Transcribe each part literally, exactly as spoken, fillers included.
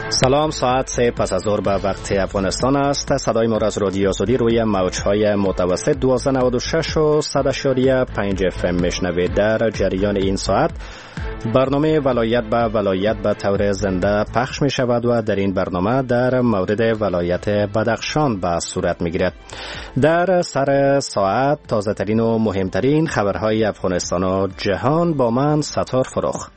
سلام، ساعت سه پس از ظهر به وقت افغانستان است. صدای ما از رادیو آزادی روی موج‌های متوسط دوازده نود و شش و صد اشاری پنج اف ام میشنوید. در جریان این ساعت برنامه ولایت به ولایت به طور زنده پخش می شود و در این برنامه در مورد ولایت بدخشان به صورت می گیرد. در سر ساعت تازه ترین و مهمترین خبرهای افغانستان و جهان با من ستار فروخ.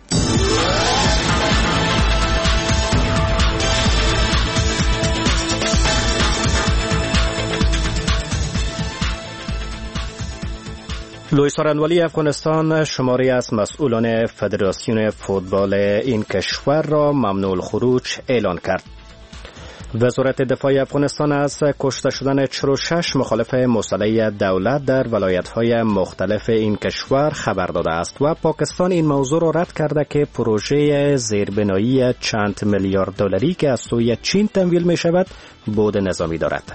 لوی سارنوالی افغانستان شماری از مسئولان فدراسیون فوتبال این کشور را ممنوع الخروج اعلان کرد. وزارت دفاع افغانستان از کشته شدن چهل و شش مخالف مسلح دولت در ولایت‌های مختلف این کشور خبر داده است و پاکستان این موضوع را رد کرده که پروژه زیربنایی چند میلیارد دلاری که از سوی چین تمویل می شود بعد نظامی دارد.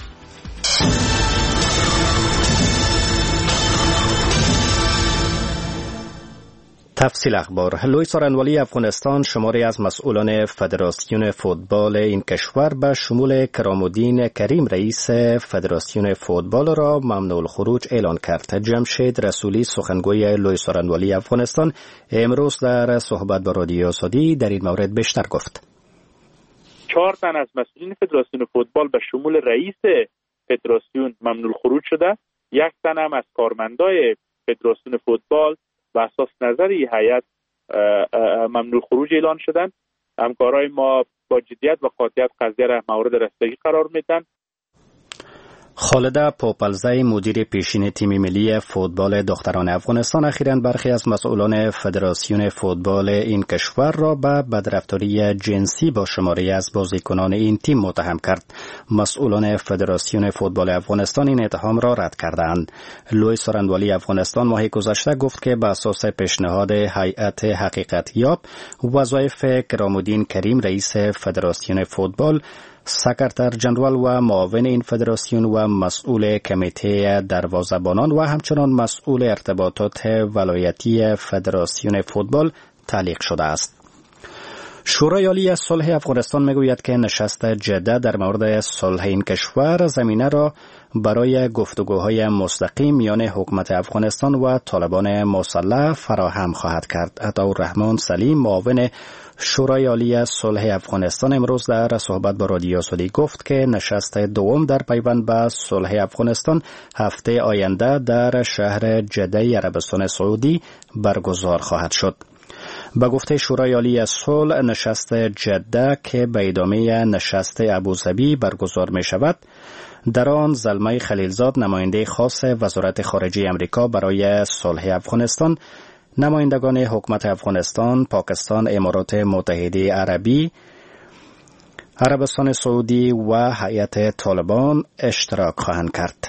تفصیل اخبار. لوی سارنوالی افغانستان شماری از مسئولان فدراسیون فوتبال این کشور به شمول کرامالدین کریم رئیس فدراسیون فوتبال را ممنوع الخروج اعلان کرد. جمشید رسولی سخنگوی لوی سارنوالی افغانستان امروز در صحبت با رادیو آزادی در این مورد بیشتر گفت. چهار تن از مسئولین فدراسیون فوتبال به شمول رئیس فدراسیون ممنوع الخروج شده. یک تن هم از کارمندای فدراسیون فوتبال و اساس نظری هیئت ممنوع خروج اعلان شدند. همکارای ما با جدیت و قاطعیت قضیه را مورد رسیدگی قرار میدن. خالده پوپلزی مدیر پیشین تیم ملی فوتبال دختران افغانستان اخیراً برخی از مسئولان فدراسیون فوتبال این کشور را به بدرفتاری جنسی با شماری از بازیکنان این تیم متهم کرد. مسئولان فدراسیون فوتبال افغانستان این اتهام را رد کردند. لوی سارنوالی افغانستان ماه گذشته گفت که بر اساس پیشنهاد هیئت حقیقت یاب وظایف کرامالدین کریم رئیس فدراسیون فوتبال، سکرتر جنرال و معاون این فدراسیون و مسئول کمیته دروازه‌بانان و همچنان مسئول ارتباطات ولایتی فدراسیون فوتبال تعلیق شده است. شورای عالی صلح افغانستان میگوید که نشست جده در مورد صلح این کشور زمینه را برای گفتگوهای مستقیم میان حکومت افغانستان و طالبان مسلح فراهم خواهد کرد. عطاالرحمن سلیم معاون شورای عالی صلح افغانستان امروز در صحبت با رادیو آزادی گفت که نشست دوم در پیوند به صلح افغانستان هفته آینده در شهر جده عربستان سعودی برگزار خواهد شد. به گفته شورای عالی صلح نشست جده که به ادامه نشست ابوظبی برگزار می شود، در آن زلمه خلیلزاد نماینده خاص وزارت خارجه امریکا برای صلح افغانستان، نمایندگان حکومت افغانستان، پاکستان، امارات متحده عربی، عربستان سعودی و هیئت طالبان اشتراک خواهند کرد.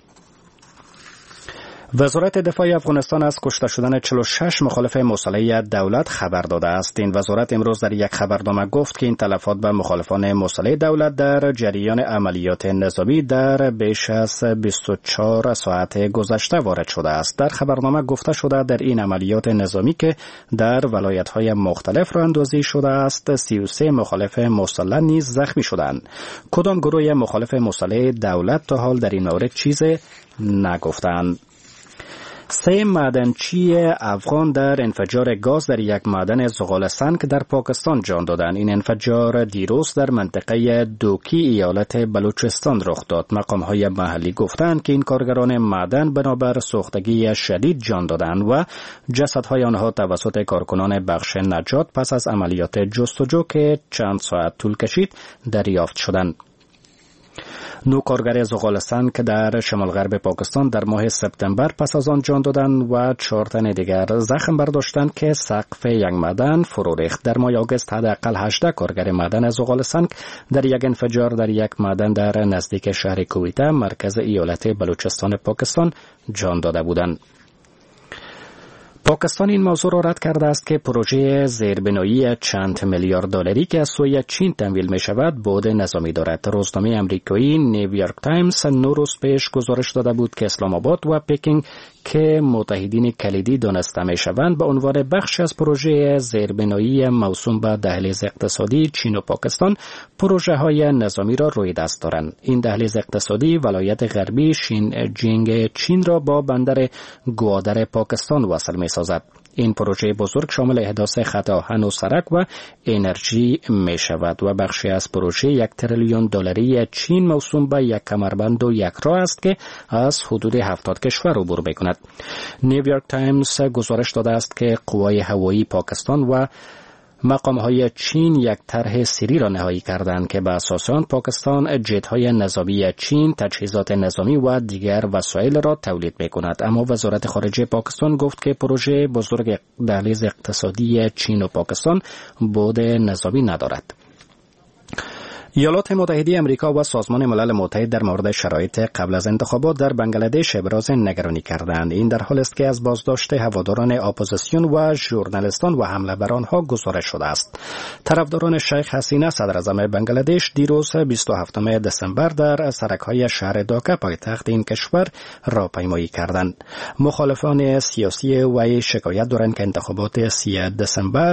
وزارت دفاع افغانستان از کشته شدن چهل و شش مخالف مسلح دولت خبر داده است. این وزارت امروز در یک خبرنامه گفت که این تلفات به مخالفان مسلح دولت در جریان عملیات نظامی در بیش از بیست و چهار ساعت گذشته وارد شده است. در خبرنامه گفته شده در این عملیات نظامی که در ولایت‌های مختلف راه اندازی شده است، سی و سه مخالف مسلح نیز زخمی شدند. کدام گروه مخالف مسلح دولت تا حال در این مورد چیزی نگفتند. سه معدنچی افغان در انفجار گاز در یک معدن زغال‌سنگ در پاکستان جان دادند. این انفجار دیروز در منطقه دوکی ایالت بلوچستان رخ داد. مقام‌های محلی گفتند که این کارگران معدن بنابر سوختگی شدید جان دادند و جسدهای آنها توسط کارکنان بخش نجات پس از عملیات جستجو که چند ساعت طول کشید دریافت شدند. نو کارگر زغال‌سنگ که در شمال غرب پاکستان در ماه سپتامبر پس از آن جان دادند و چهار تن دیگر زخم برداشتند که سقف یک معدن فرو ریخت. در ماه آگوست حداقل هجده کارگر معدن زغال‌سنگ در یک انفجار در یک معدن در نزدیک شهر کویته مرکز ایالت بلوچستان پاکستان جان داده بودند. پاکستان این موضوع را رد کرده است که پروژه زیربنایی چند میلیارد دلاری که از سوی چین تمویل می شود بعد نظامی دارد. روزنامه آمریکایی نیویورک تایمز نو روز پیش گزارش داده بود که اسلام آباد و پکینگ که متحدین کلیدی دانسته می شوند به عنوان بخش از پروژه زیربنایی موسوم به دهلیز اقتصادی چین و پاکستان پروژه های نظامی را روی دست دارند. این دهلیز اقتصادی ولایت غربی شینجینگ چین را با بندر گوادر پاکستان وصل می سازد. این پروژه بزرگ شامل احداث خط آهن و سرک و انرژی می شود و بخشی از پروژه یک تریلیون دلاری چین موسوم به یک کمربند و یک راه است که از حدود هفتاد کشور عبور می کند. نیویورک تایمز گزارش داده است که قوای هوایی پاکستان و مقام‌های چین یک طرح سری را نهایی کردند که به اساس آن پاکستان جت‌های نظامی چین، تجهیزات نظامی و دیگر وسایل را تولید می‌کند. اما وزارت خارجه پاکستان گفت که پروژه بزرگ دهلیز اقتصادی چین و پاکستان بعد نظامی ندارد. ایالات متحده آمریکا و سازمان ملل متحد در مورد شرایط قبل از انتخابات در بنگلادش ابراز نگرانی کردند. این در حالی است که از بازداشت هواداران اپوزیسیون و ژورنالیستان و حمله بر آنها گزارش شده است. طرفداران شیخ حسینه صدر اعظم بنگلادش دیروز بیست و هفتم دسامبر در سرک‌های شهر داکا پایتخت این کشور راهپیمایی کردند. مخالفان سیاسی وی شکایت دارند که انتخابات سوم دسامبر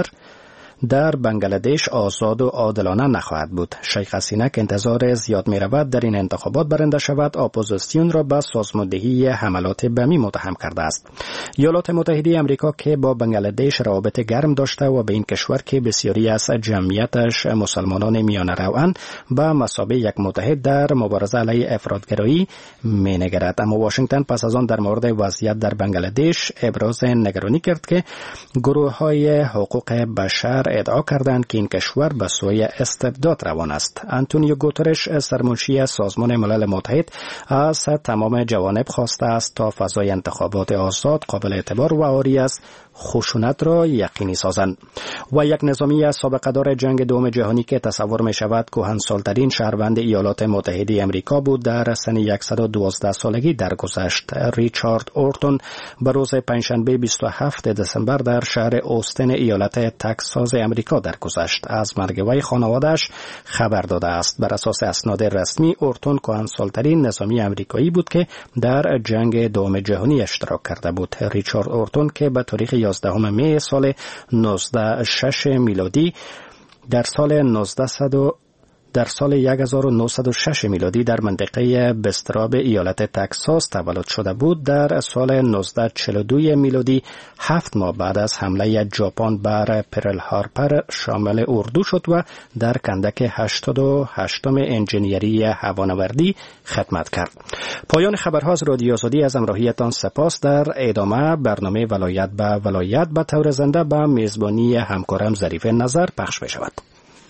در بنگلادش آزاد و عادلانه نخواهد بود. شیخ حسینه که انتظار زیاد می رود در این انتخابات برنده شود، اپوزیسیون را به سازماندهی حملات بمی متهم کرده است. ایالات متحده آمریکا که با بنگلادش روابط گرم داشته و به این کشور که بسیاری از جمعیتش مسلمانان میانه روند به مثابه یک متحد در مبارزه علیه افراطگرایی می نگرد. اما واشنگتن پس از آن در مورد وضعیت در بنگلادش ابراز نگرانی کرد که گروه‌های حقوق بشر ادعا کردند که این کشور به سوی استبداد روان است. آنتونیو گوترش سرمنشی سازمان ملل متحد از تمام جوانب خواسته است تا فضای انتخابات آزاد، قابل اعتبار و عاری از خشونت را یقینی سازند. و یک نظامی از سابقه دار جنگ دوم جهانی که تصور می شود کهنسال‌ترین شهروند ایالات متحده آمریکا بود در سن صد و دوازده سالگی درگذشت. ریچارد اورتون به روز پنجشنبه بیست و هفتم دسامبر در شهر اوستن ایالت تگزاس آمریکا درگذشت. از مرگ وی خانواده‌اش خبر داده است. بر اساس اسناد رسمی اورتون کهنسال‌ترین نظامی آمریکایی بود که در جنگ دوم جهانی اشتراک کرده بود. ریچارد اورتون که به تاریخ یازدهم می سال نوزده شش میلادی در سال نوزده در سال هزار و نهصد و شش میلادی در منطقه بستراب ایالت تگزاس تولد شده بود. در سال نوزده چهل و دو میلادی هفت ماه بعد از حمله ژاپن بر پرل هاربر شامل اردو شد و در کندک هشتاد و هشتم انجینیری هوانوردی خدمت کرد. پایان خبرها از رادیو آزادی از همراهیتان سپاس. در ادامه برنامه ولایت به ولایت به طور زنده به میزبانی همکارم ظریف نظر پخش می شود.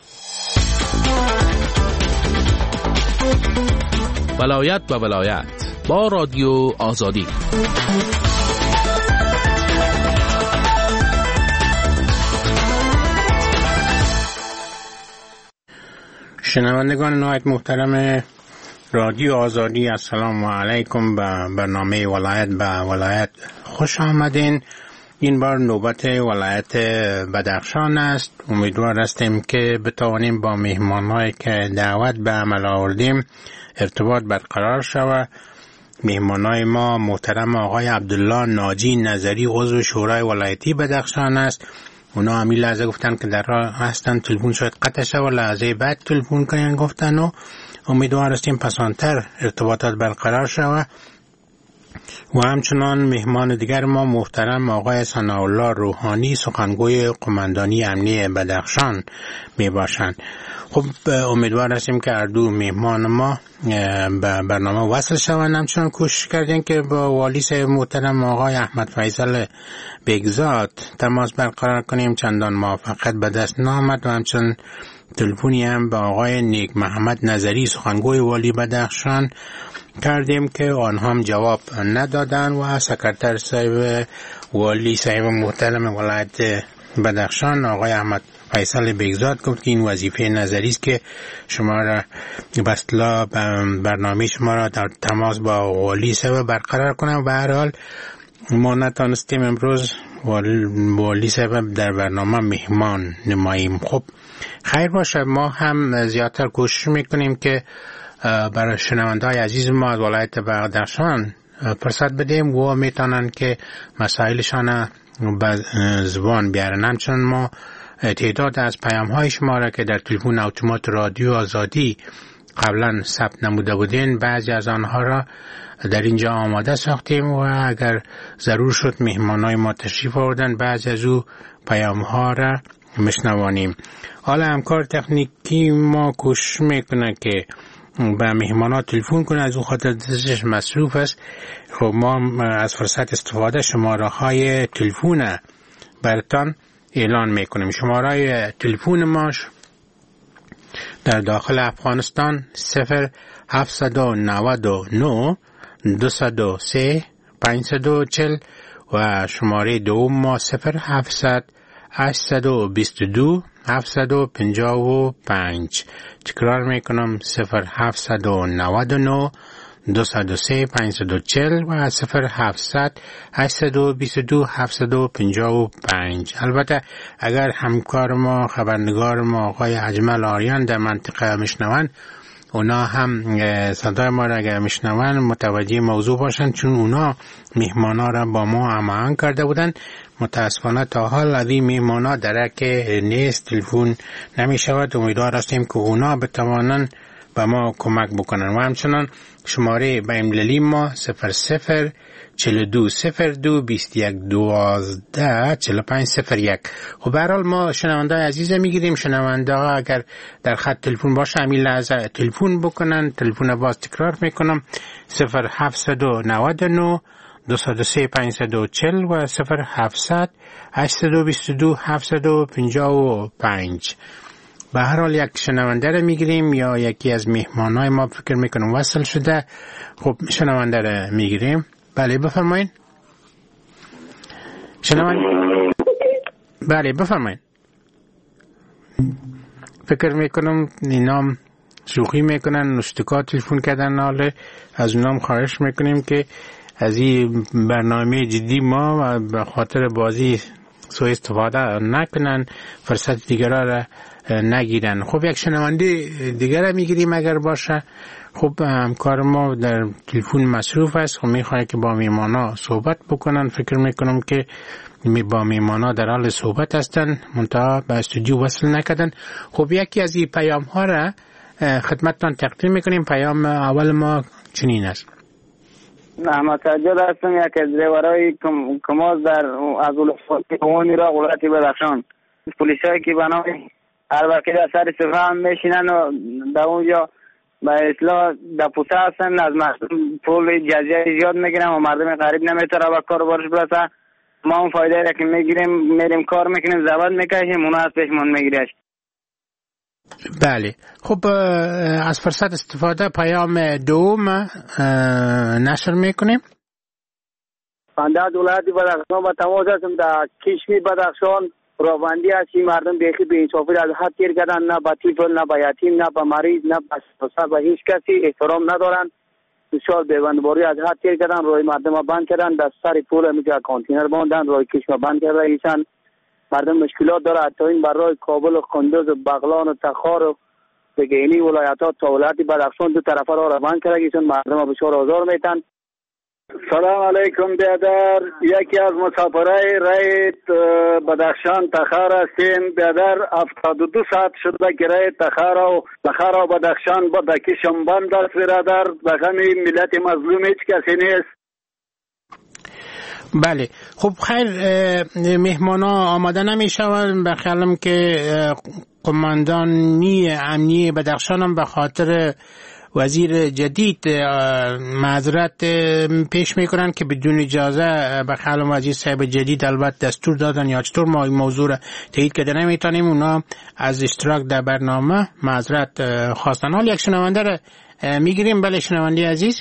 ولایت به ولایت با رادیو آزادی. شنوندگان نهایت محترم رادیو آزادی، السلام علیکم. به برنامه ولایت به ولایت خوش آمدین. این بار نوبت ولایت بدخشان است. امیدوار هستیم که بتوانیم با مهمان‌هایی که دعوت به عمل آوردیم ارتباط برقرار شود. مهمانای ما محترم آقای عبدالله ناجی نظری عضو شورای ولایتی بدخشان است. اونا همین لحظه گفتن که در راه هستن، تلفن شاید قطع شد و لحظه بعد تلفن کنن گفتن و امیدوار هستیم پسانتر ارتباطات برقرار شود. و همچنان مهمان دیگر ما محترم آقای ثناءالله روحانی سخنگوی قماندانی امنی بدخشان می باشند. خب امیدوار هستیم که هر دو مهمان ما به برنامه وصل شوند. همچنان کوشش کردیم که با والی صاحب محترم آقای احمد فیصل بگزاد تماس برقرار کنیم، چندان موفقیت به دست نآمد و همچنان تلفنی هم به آقای نیک محمد نظری سخنگوی والی بدخشان کردیم که آنها هم جواب ندادن و سکرتر صاحب والی صاحب محترم ولایت بدخشان آقای احمد فیصل بگزاد گفت که این وظیفه نظری است که شما را به اصطلاح برنامه شما را در تماس با والی صاحب برقرار کنم. و هر حال ما نتانستیم امروز والی سبب در برنامه مهمان نماییم. خب خیر باشه، ما هم زیادتر کوشش میکنیم که برای شنونده‌های عزیز ما از ولایت بدخشان فرصت بدیم و میتونن که مسائلشان به زبان بیارن. همچنان ما تعداد از پیام‌های شما را که در تلفن اتومات رادیو آزادی قبلا ثبت نموده بودین، بعضی از آنها را در اینجا آماده ساختیم و اگر ضرور شد مهمانای ما تشریف آوردن، بعضی از او پیام‌ها را مشنوانیم. حالا همکار تکنیکی ما کوشش میکنه که به مهمانا تلفن کنه، از اون خاطر دستش مصروف است. خب ما از فرصت استفاده شماره های تلفن برتان اعلان میکنیم. شماره های تلفن ماش در داخل افغانستان صفر هفتصد و نود و نه دویست و سه پانصد و چهل و شماره دوم ما صفر هفتصد هشتصد و بیست و دو هفتصد و پنجاه و پنج. تکرار میکنم صفر هفتصد و نود و نه دویست و سه پانصد و چهل و صفر هفتصد هشتصد و بیست و دو هفتصد و پنجاه و پنج. البته اگر همکار ما خبرنگار ما آقای اجمل آریان در منطقه میشنون، اونا هم صدای ما را اگر میشنون متوجه موضوع باشند، چون اونا مهمانا را با ما هماهنگ کرده بودن. متاسفانه تا حال از این مهمانا درک نیست، تلفن نمی شود. امیدوار هستیم که اونا بتوانند به ما کمک بکنن. و همچنان شماره بین‌المللی ما صفر صفر چهل و دو صفر دو بیست و یک دوازده چهل و پنج صفر یک. خب به هر حال ما شنونده عزیز میگیریم. شنونده ها اگر در خط تلفن باشه همین لحظه تلفن بکنن. تلفن باز تکرار میکنم صفر هفتصد و نود و نه دویست و سه پانصد و چهل و صفر هفتصد هشتصد و بیست و دو هفتصد و پنجاه و پنج. به هر حال یک شنونده رو میگیریم یا یکی از مهمانای ما فکر میکنم وصل شده. خب شنونده رو میگیریم. بله بفرمایید. شنونده بله بفرمایید. فکر میکنم اینام شوخی میکنن، اشتکا تلفن کردن. حالا از اونام خواهش میکنیم که از این برنامه جدی ما و به خاطر بازی سوء استفاده نکنن، فرصت دیگر را نگیرن. خب یک شنونده دیگر را میگیریم اگر باشه. خب همکار ما در تلفن مصروف است، خب میخواد که با میمانا صحبت بکنن. فکر میکنم که با میمانا در حال صحبت هستن، منتها به استودیو وصل نکردن. خب یکی از این پیام ها را خدمتتان تقدیم میکنیم. پیام اول ما چنین است: احمد سجاد هستم، یک از دریورای کماز در از اولوانی را ولایت بدخشان. پلیس هایی که بنای هر وقت در سر صفحه هم میشینن و در اونجا به اصلاح در پوسه هستن، از پول جزیه زیاد میگیرن و مردم غریب نمیتونه به کار بارش برسه. ما اون فایده را که میگیریم میریم کار میکنیم، زبط میکشیم، اونا از پیشمون میگیرش. بله خب از فرصت استفاده پیام دوم نشر میکنیم. بنده از ولایت بدخشان با تماس هستم. در کشمی بدخشان راوندی هستی، مردم بیخی به انصافی از حد تیر کردن، نه به طفل نه به یتیم نه به مریض نه به هیچ کسی احترام ندارن. بسیار بیبندباری از حد تیر کردن، روی مردم ها بند کردن، در سر پول میگه کانتینر باندن، روی کشم بند کرده ایشان. مردم مشکلات داره، حتی این برای کابل و کندوز و بغلان و تخار و بگینی ولایت ها تا ولایت بدخشان دو طرفه را بند کرده ایشان. مردم ها بسیار آزار میتن. سلام علیکم بیادر، یکی از مسافرای رای بدخشان تخار هستیم. بیادر هفتاد و دو ساعت شده که رای تخار و تخار و بدخشان با دکشم بند است برادر. بخمی ملت مظلوم هیچ کسی نیست. بله خب خیر، مهمانا آماده نمی شوند. بخیالم که قماندانی امنی بدخشان هم به خاطر وزیر جدید معذرت پیش میکنن که بدون اجازه به خیال وزیر صاحب جدید البته دستور دادن یا چطور ما این موضوع را تایید کرده نمیتونیم. اونا از اشتراک در برنامه معذرت خواستن. حال یک شنونده را میگیریم. بله شنونده عزیز.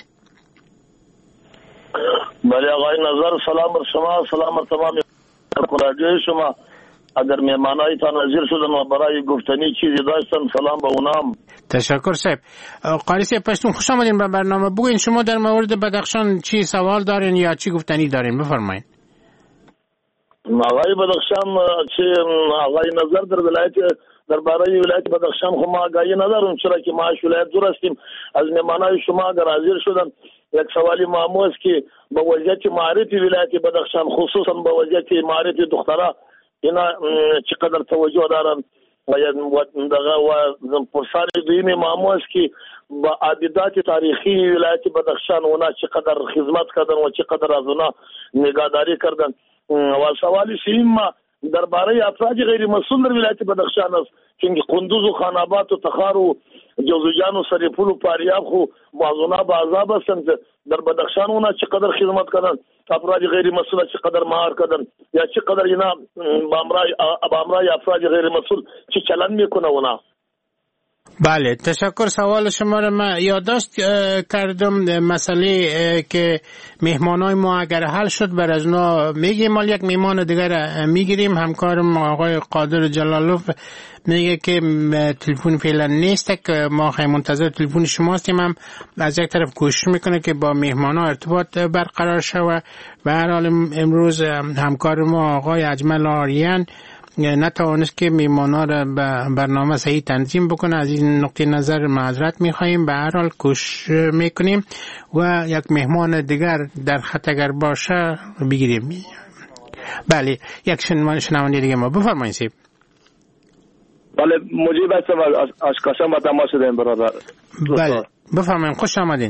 بله آقای نظر، سلام بر شما، سلام بر تمام رادیوی شما. اگر مهمانایی تا نظیر شدن و برای گفتنی چیزی داشتن سلام به اونام. تشکر صاحب. قاری صاحب پشتون خوش آمدین به برنامه. بگوین شما در مورد بدخشان چی سوال دارین یا چی گفتنی دارین؟ بفرمایید. آقای بدخشان چه آقای نظر در ولایت درباره ولایت بدخشان خو ما آگاهی ندارم، چرا که ما ولایت دور هستیم. از مهمانای شما اگر حاضر شدن یک سوالی معمول است که به وضعیت معرفی ولایت بدخشان خصوصا به وضعیت معرفی دخترها اینا چقدر توجه دارن و دغه و پرسان دویمه معمول است که با عادات تاریخی ولایت بدخشان اونا چقدر خدمت کردن و چقدر از اونا نگهداری کردن. و سوالی سوم درباره افراد غیر مسئول در ولایت بدخشان است که قندوز و خان آباد و تخار و جوزجان و سریپول و پاریاب خو موازنه با عذاب هستند. در بدخشان اونا چقدر خدمت کردن، افراد غیر مسئول چقدر مهار کردن یا چقدر اینا با امرای افراد غیر مسئول چی چلن میکنه اونا. بله تشکر. سوال شما را من یادداشت کردم. مسئله که مهمانای ما اگر حل شد بر از اونا میگیم، مال یک مهمان دیگر میگیریم. همکارم آقای قادر جلالوف میگه که تلفن فعلا نیست که ما خیلی منتظر تلفن شما هستیم. هم از یک طرف کوشش میکنه که با مهمانا ارتباط برقرار شود. به هر حال امروز همکار ما آقای اجمل آریان نتوانست که میمانا را به برنامه صحیح تنظیم بکنه. از این نقطه نظر معذرت میخواییم. به هر حال کوشش میکنیم و یک مهمان دیگر در خط اگر باشه بگیریم. بله یک شنونده دیگه ما بفرمایید سیب. بله مجیب هستم از کاشان با تماس شدیم برادر. بله بفرمایید، خوش آمدین.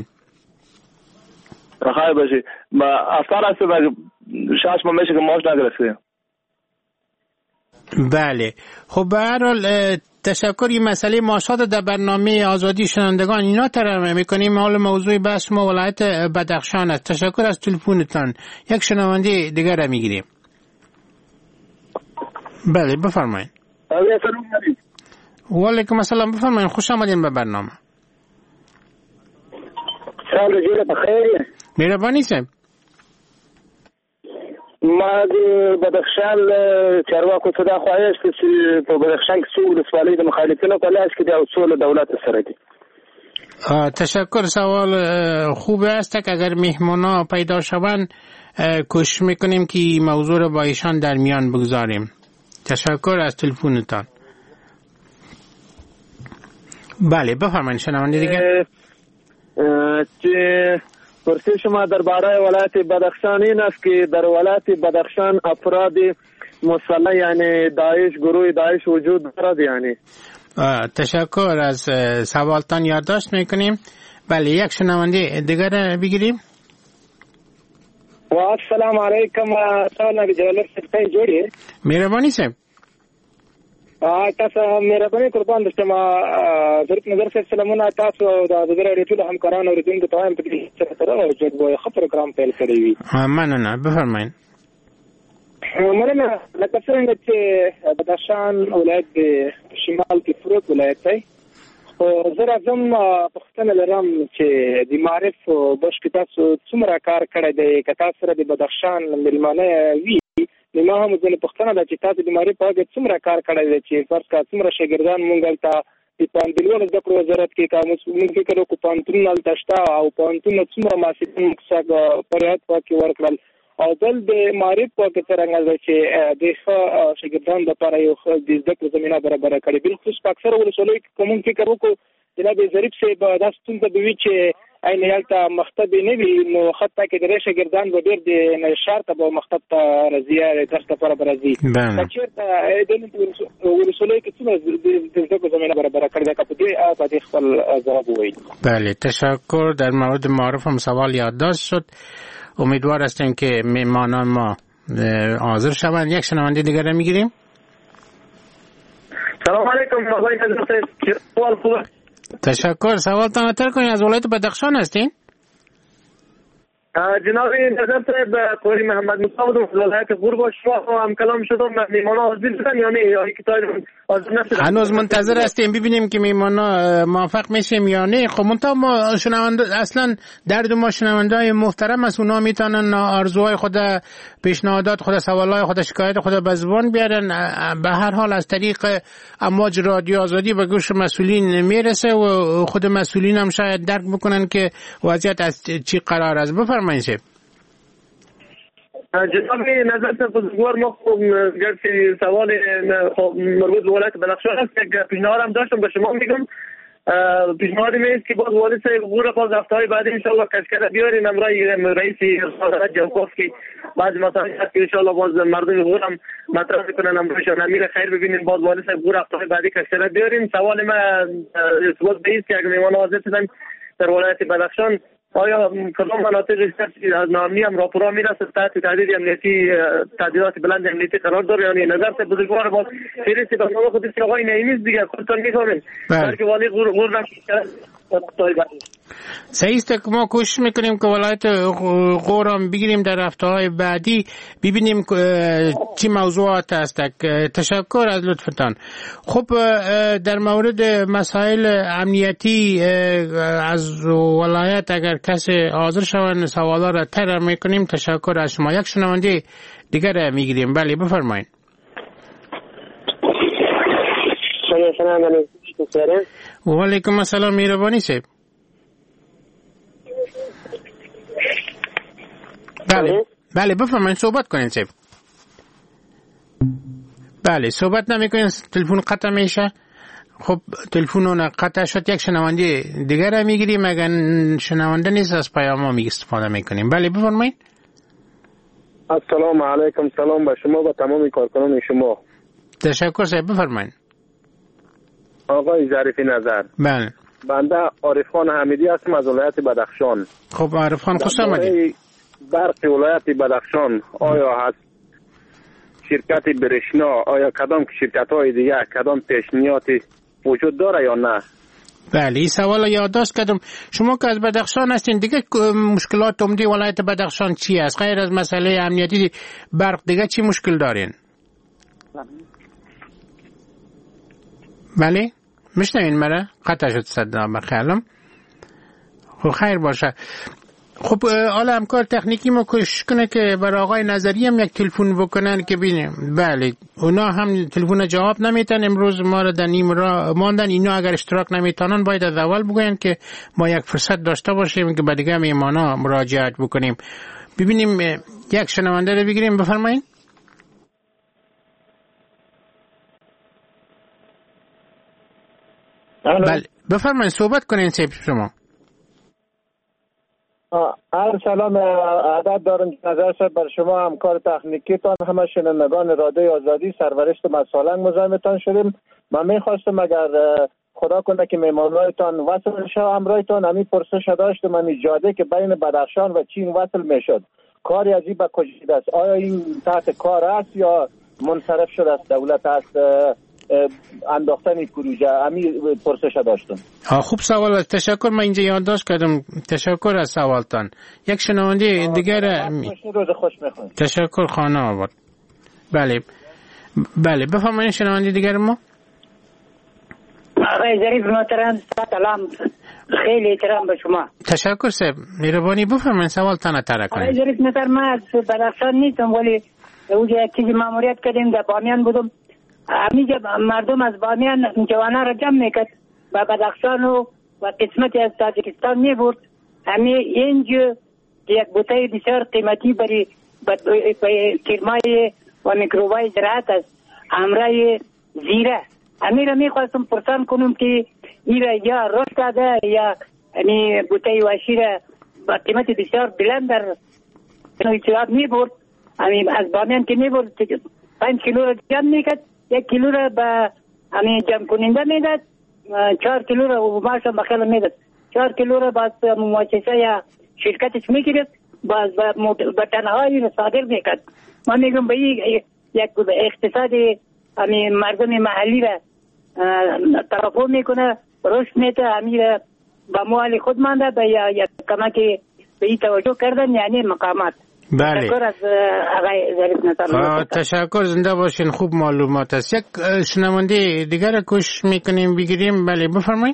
بخیر باشی. ما افطار هستم شاش ما میشه که ماش نگرفتیم. بله خب به هر حال تشکر. این مسئله ماشات در برنامه آزادی شنوندگان اینا ترجمه میکنیم. حال موضوع بحث ما ولایت بدخشان است. تشکر از تلفنتان. یک شنونده دیگر را میگیریم. بله بفرمایید. و علیکم السلام، بفرمایید، خوش آمدین به برنامه. سلام رجوع بخیر. مهربانی صاحب. ما د بدخشان چارواکو ته دا خواهش چې په بدخشان کې څو ولسوالۍ د مخالفینو په لاس کې دي او څو له دولت سره دي. تشکر. سوال خوب است که اگر مهمانا پیدا شوند کوشش میکنیم که موضوع رو با ایشان در میان بگذاریم. تشکر از تلفنتان. بله بفرمایید شنونده دیگه. چې پرسش شما درباره ولایت بدخشان این است که در ولایت بدخشان افراد مسلح یعنی داعش، گروه داعش وجود دارد یعنی. تشکر از سوالتان یادداشت میکنیم. بله یک شنونده دیگر بگیریم. و السلام علیکم. سوال نبی جوالر سکتای جوڑی. مهربانی صاحب. تاسو مهرباني قربان دشته ما ضرورت نظر سره سلامونه تاسو د دغه ټول همکارانو اوریدونکو ته هم په دې سره راوځي چې خپل پروګرام پیل کړی وي. مننه بفرمایئ. مننه. لکه څنګه چې بدخشان ولایت د شمال کې فروت ولایت دی. خو زه راځم پوښتنه لرم چې د معرف بش کې تاسو څومره کار کړی دی؟ که تاسو سره د بدخشان مېلمانه وي نو ما هم ځنې پوښتنه ده چې تاسو د معرف په اړه څومره کار کړی دی چې فرض کړه څومره شاګردان مونږ هلته د پوهنتونونو زده کړو وزارت کې مونږ فکر وکړو پوهنتونونه هلته شته او پوهنتونونه څومره محصلین موږ فریاد پکې ورکړل او بل د معرف په کې څرنګه ده چې د ښه شاګردانو لپاره یو ښه د زده کړو زمینه برابره کړې. بالخصوص په اکثره ولسوالیو کې که مونږ فکر وکړو جناب ظریف صاحب دا ستونزه به وي چې این یالته مکتب نه وي نو حتی کې د شاګردان به ډېر د نشار ته به مکتب ته راځي درس لپاره به راځي. چېرته د ولسوالیو کې څومره د زده کړو زمینه برابره کړې ده که په دې باندې خپل ځواب ووایي. بله تشکر. در مورد معارف هم سوال یادداشت شد. امیدوار هستیم که مهمانان ما حاضر شوند. یک شنونده دیگر را میگیریم. سلام علیکم آقای نظر سوال خوبه. تشکر. سوالتان اتر کنید. از ولایت بدخشان هستین؟ جناب نظر صاحب قوری محمد مصطفی ولایت غرب شما هم کلام شدم میمانا حاضر شدن یا نه یا کی تا هنوز منتظر هستیم ببینیم که میمانا موافق میشیم یا نه. خب منتها ما شنونده اصلا درد ما شنونده‌های محترم است. اونا میتونن آرزوهای خود، پیشنهادات خود، سوالای خود، شکایت خود به زبان بیارن. به هر حال از طریق امواج رادیو آزادی به گوش مسئولین میرسه و خود مسئولین هم شاید درک بکنن که وضعیت از چی قرار است. بفرمایید. جناب نظر بزرگوار ما خب گرچه سوال مربوط به ولایت بدخشان است یک پیشنهاد هم داشتم به شما میگم. پیشنهاد میست که باز والد صاحب غور باز هفته‌های بعد ان شاء الله کشکره بیارین امرای رئیس وزارت جوکوفسکی بعض مسائل هست که ان شاء الله باز مردم غور هم مطرح کنن امروشان امیر خیر ببینین باز والد صاحب غور هفته‌های بعدی کشکره بیارین. سوال من ارتباط به است که اگر میوان حاضر شدن در ولایت بدخشان آیا کدام مناطق از ناامنی هم راپورا میرسه تحت تهدید امنیتی تهدیدات بلند امنیتی قرار داره؟ یعنی نظر سے بزرگوار باز فهرست برنامه خودی که آقای نعیمی دیگه خودتون میفهمین که والی غور غور نشه. صحیح است که ما کوشش میکنیم که ولایت غور هم بگیریم در هفته‌های بعدی ببینیم چی موضوعات هست. تشکر از لطفتان. خب در مورد مسائل امنیتی از ولایت اگر کسی حاضر شوند سوالا را طرح میکنیم. تشکر از شما. یک شنونده دیگر میگیریم. بله بفرمایید. و علیکم السلام مهربانی صاحب. بله بله بفرمایید صحبت کنین صاحب. بله صحبت نمیکنین تلفن قطع میشه. خب تلفنون قطع شد. یک شنونده دیگر میگیریم. اگر شنونده نیست از پیام می استفاده میکنیم. بله بفرمایید. السلام علیکم. سلام به شما و تمام کارکنان شما. تشکر صاحب بفرمایید. آقای ظریفی نظر. بله بنده عارف خان حمیدی هستم از ولایت بدخشان. خب عارف خان خوش آمدید. برق ولایت بدخشان آیا هست شرکت برشنا آیا کدام شرکت های دیگه کدام پیشنهادی وجود داره یا نه؟ بله این سوال یادداشت کردم. شما که از بدخشان هستین دیگه مشکلات عمده ولایت بدخشان چی است؟ غیر از مسئله امنیتی برق دیگه چی مشکل دارین؟ بله میشنوین مرا؟ قطع شد صدا بخیالم. خب خیر باشه. خب حالا همکار تکنیکی ما کوشش کنه که برای آقای نظری هم یک تلفن بکنن که ببینیم. بله اونا هم تلفن جواب نمیتن امروز ما را در نیم راه ماندن. اینا اگر اشتراک نمیتونن باید از اول بگوین که ما یک فرصت داشته باشیم که به دیگه میهمانا مراجعت بکنیم. ببینیم یک شنونده رو بگیریم. بفرمایید. بله بفرمایید صحبت کنین سیب شما. هر سلام عدد دارم نظر شد بر شما همکار تکنیکیتان همه شنوندگان رادیوی آزادی سرورشت مسالنگ مزاحمتان شدیم. من میخواستم اگر خدا کنه که میمانایتان وصل شد امرایتان همین پرسش داشتم من جاده که بین بدخشان و چین وصل میشد کاری عجیب کجید است. آیا این تحت کار است یا منصرف شده است دولت است انداختن پروژه؟ همین پرسش داشتم. ها خوب سوال است. تشکر. من اینجا یادداشت کردم. تشکر از سوالتان. یک شنونده دیگر روز خوش میخوام. تشکر خانه آباد. بله بله بفرمایید شنونده دیگر ما. آقای ظریف محترم سلام خیلی احترام به شما. تشکر صاحب مهربانی بفرمایید سوالتان طرح کنید. آقای ظریف محترم من از بدخشان نیستم ولی اونجا یک چیزی ماموریت کردیم در بامیان بودم. همیشه مردم از بامیان جوانا را جمع میکرد و بدخشان و و قسمتی از تاجیکستان میبرد. همین اینجا یک بوته بسیار قیمتی برای کرمای و میکروبای زراعت است امرای زیره. همین را میخواستم پرسان کنم که این را یا رشد داده یا همین بوته وحشی را با قیمت بسیار بلند در نویچلات میبرد. همین از بامیان که میبرد پنج کیلو را جمع میکرد یک کیلو را به همین جمع کننده میداد چهار کیلو را و ماشا بخیل میداد چهار کیلو را باز مؤسسه یا شرکتش میگرفت باز به تنهایی را صادر میکرد. من میگم به این یک اقتصاد همین مردم محلی را ترفع میکنه رشد میده همین را به موال خود مانده به یک کمک به این توجه کردن یعنی مقامات. بله تشکر از آقای ظریف نظر. تشکر زنده باشین خوب معلومات است. یک شنونده دیگر کوشش میکنیم بگیریم. بله بفرمایید.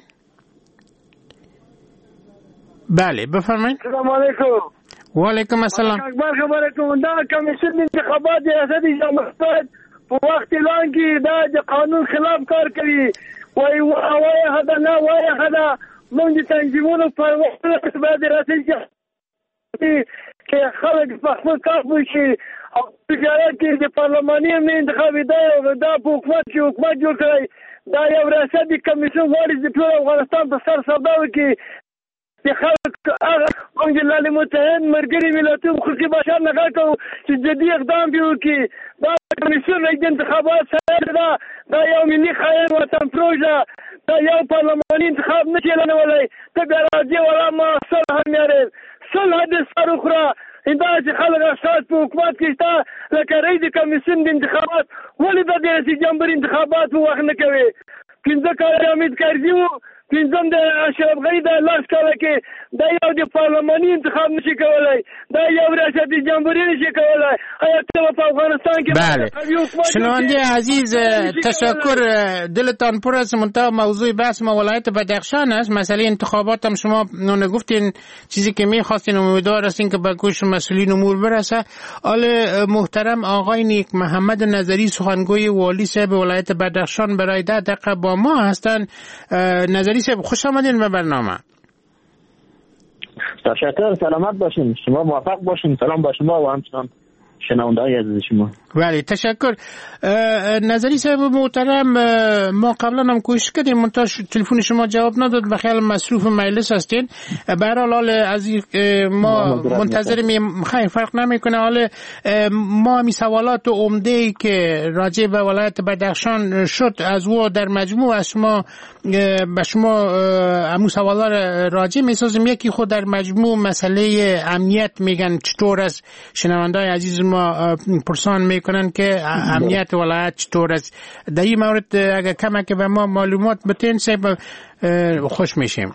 بله بفرمایید. سلام علیکم. و علیکم السلام. اکبر خبرتون دا کمیسیون انتخابات ریاست جمهوریت په وخت اعلان کې دا د قانون خلاف کار کوي وای وای هدا نه وای هدا موږ تنظیمونو په وخت باندې راځي که خلق په خپل کار وشي او تجارت کې د پارلماني انتخابي دا دا په حکومت کې حکومت جوړ کړی دا یو ریاستي کمیسیون غواړي چې ټول افغانستان په سر سودا وکړي د خلک هغه بنګ ملل متحد ملګري ملتونو خصوصي بشر نه غواړي چې جدي اقدام وکړي دا کمیسیون د انتخابات سره دا دا یو ملي خیر وطن پروژه دا یو پارلماني انتخاب نه چلنولای ته بیا راځي ولا ما سره هم یاره صلح د سر خورا دا چې خلک اساس په حکومت کې شته لکه رئیس کمیسیون د انتخابات ولې د ریاست جمهور انتخابات په وخت نه کوي پنځه کال امید کارځي وو پنځم د اشرف غني د لاس کاله کې دا یو د پارلماني انتخاب نشي کولای دا یو ریاست جمهوری نشي کولای آیا ته په افغانستان کې بله شنونده عزیز تشکر دلتان پر است منتها موضوع بحث ما ولایت بدخشان است مسئله انتخابات هم شما نگفتین چیزی که می‌خواستین امیدوار هستین که به گوش مسئولین امور برسه. آل محترم آقای نیک محمد نظری سخنگوی والی صاحب ولایت بدخشان برای ده دقیقه با ما هستند. نظری صاحب خوش آمدین به برنامه. تشکر سلامت باشین شما موفق باشین سلام با شما و همچنان شنونده‌های عزیز شما. بله تشکر. نظری صاحب محترم ما قبلا هم کوشش کردیم منتها تلفن شما جواب نداد و خیلی مصروف مجلس هستین. به هر حال از ما منتظریم خیلی فرق نمیکنه. حالا ما می سوالات عمده ای که راجع به ولایت بدخشان شد از او در مجموع از شما به شما همون سوالا راجع میسازیم. یکی خود در مجموع مسئله امنیت میگن چطور است شنونده‌های عزیز ما پرسان میکنن که امنیت ولایت چطور است. در این مورد اگر کمک به ما معلومات بتین صاحب خوش میشیم.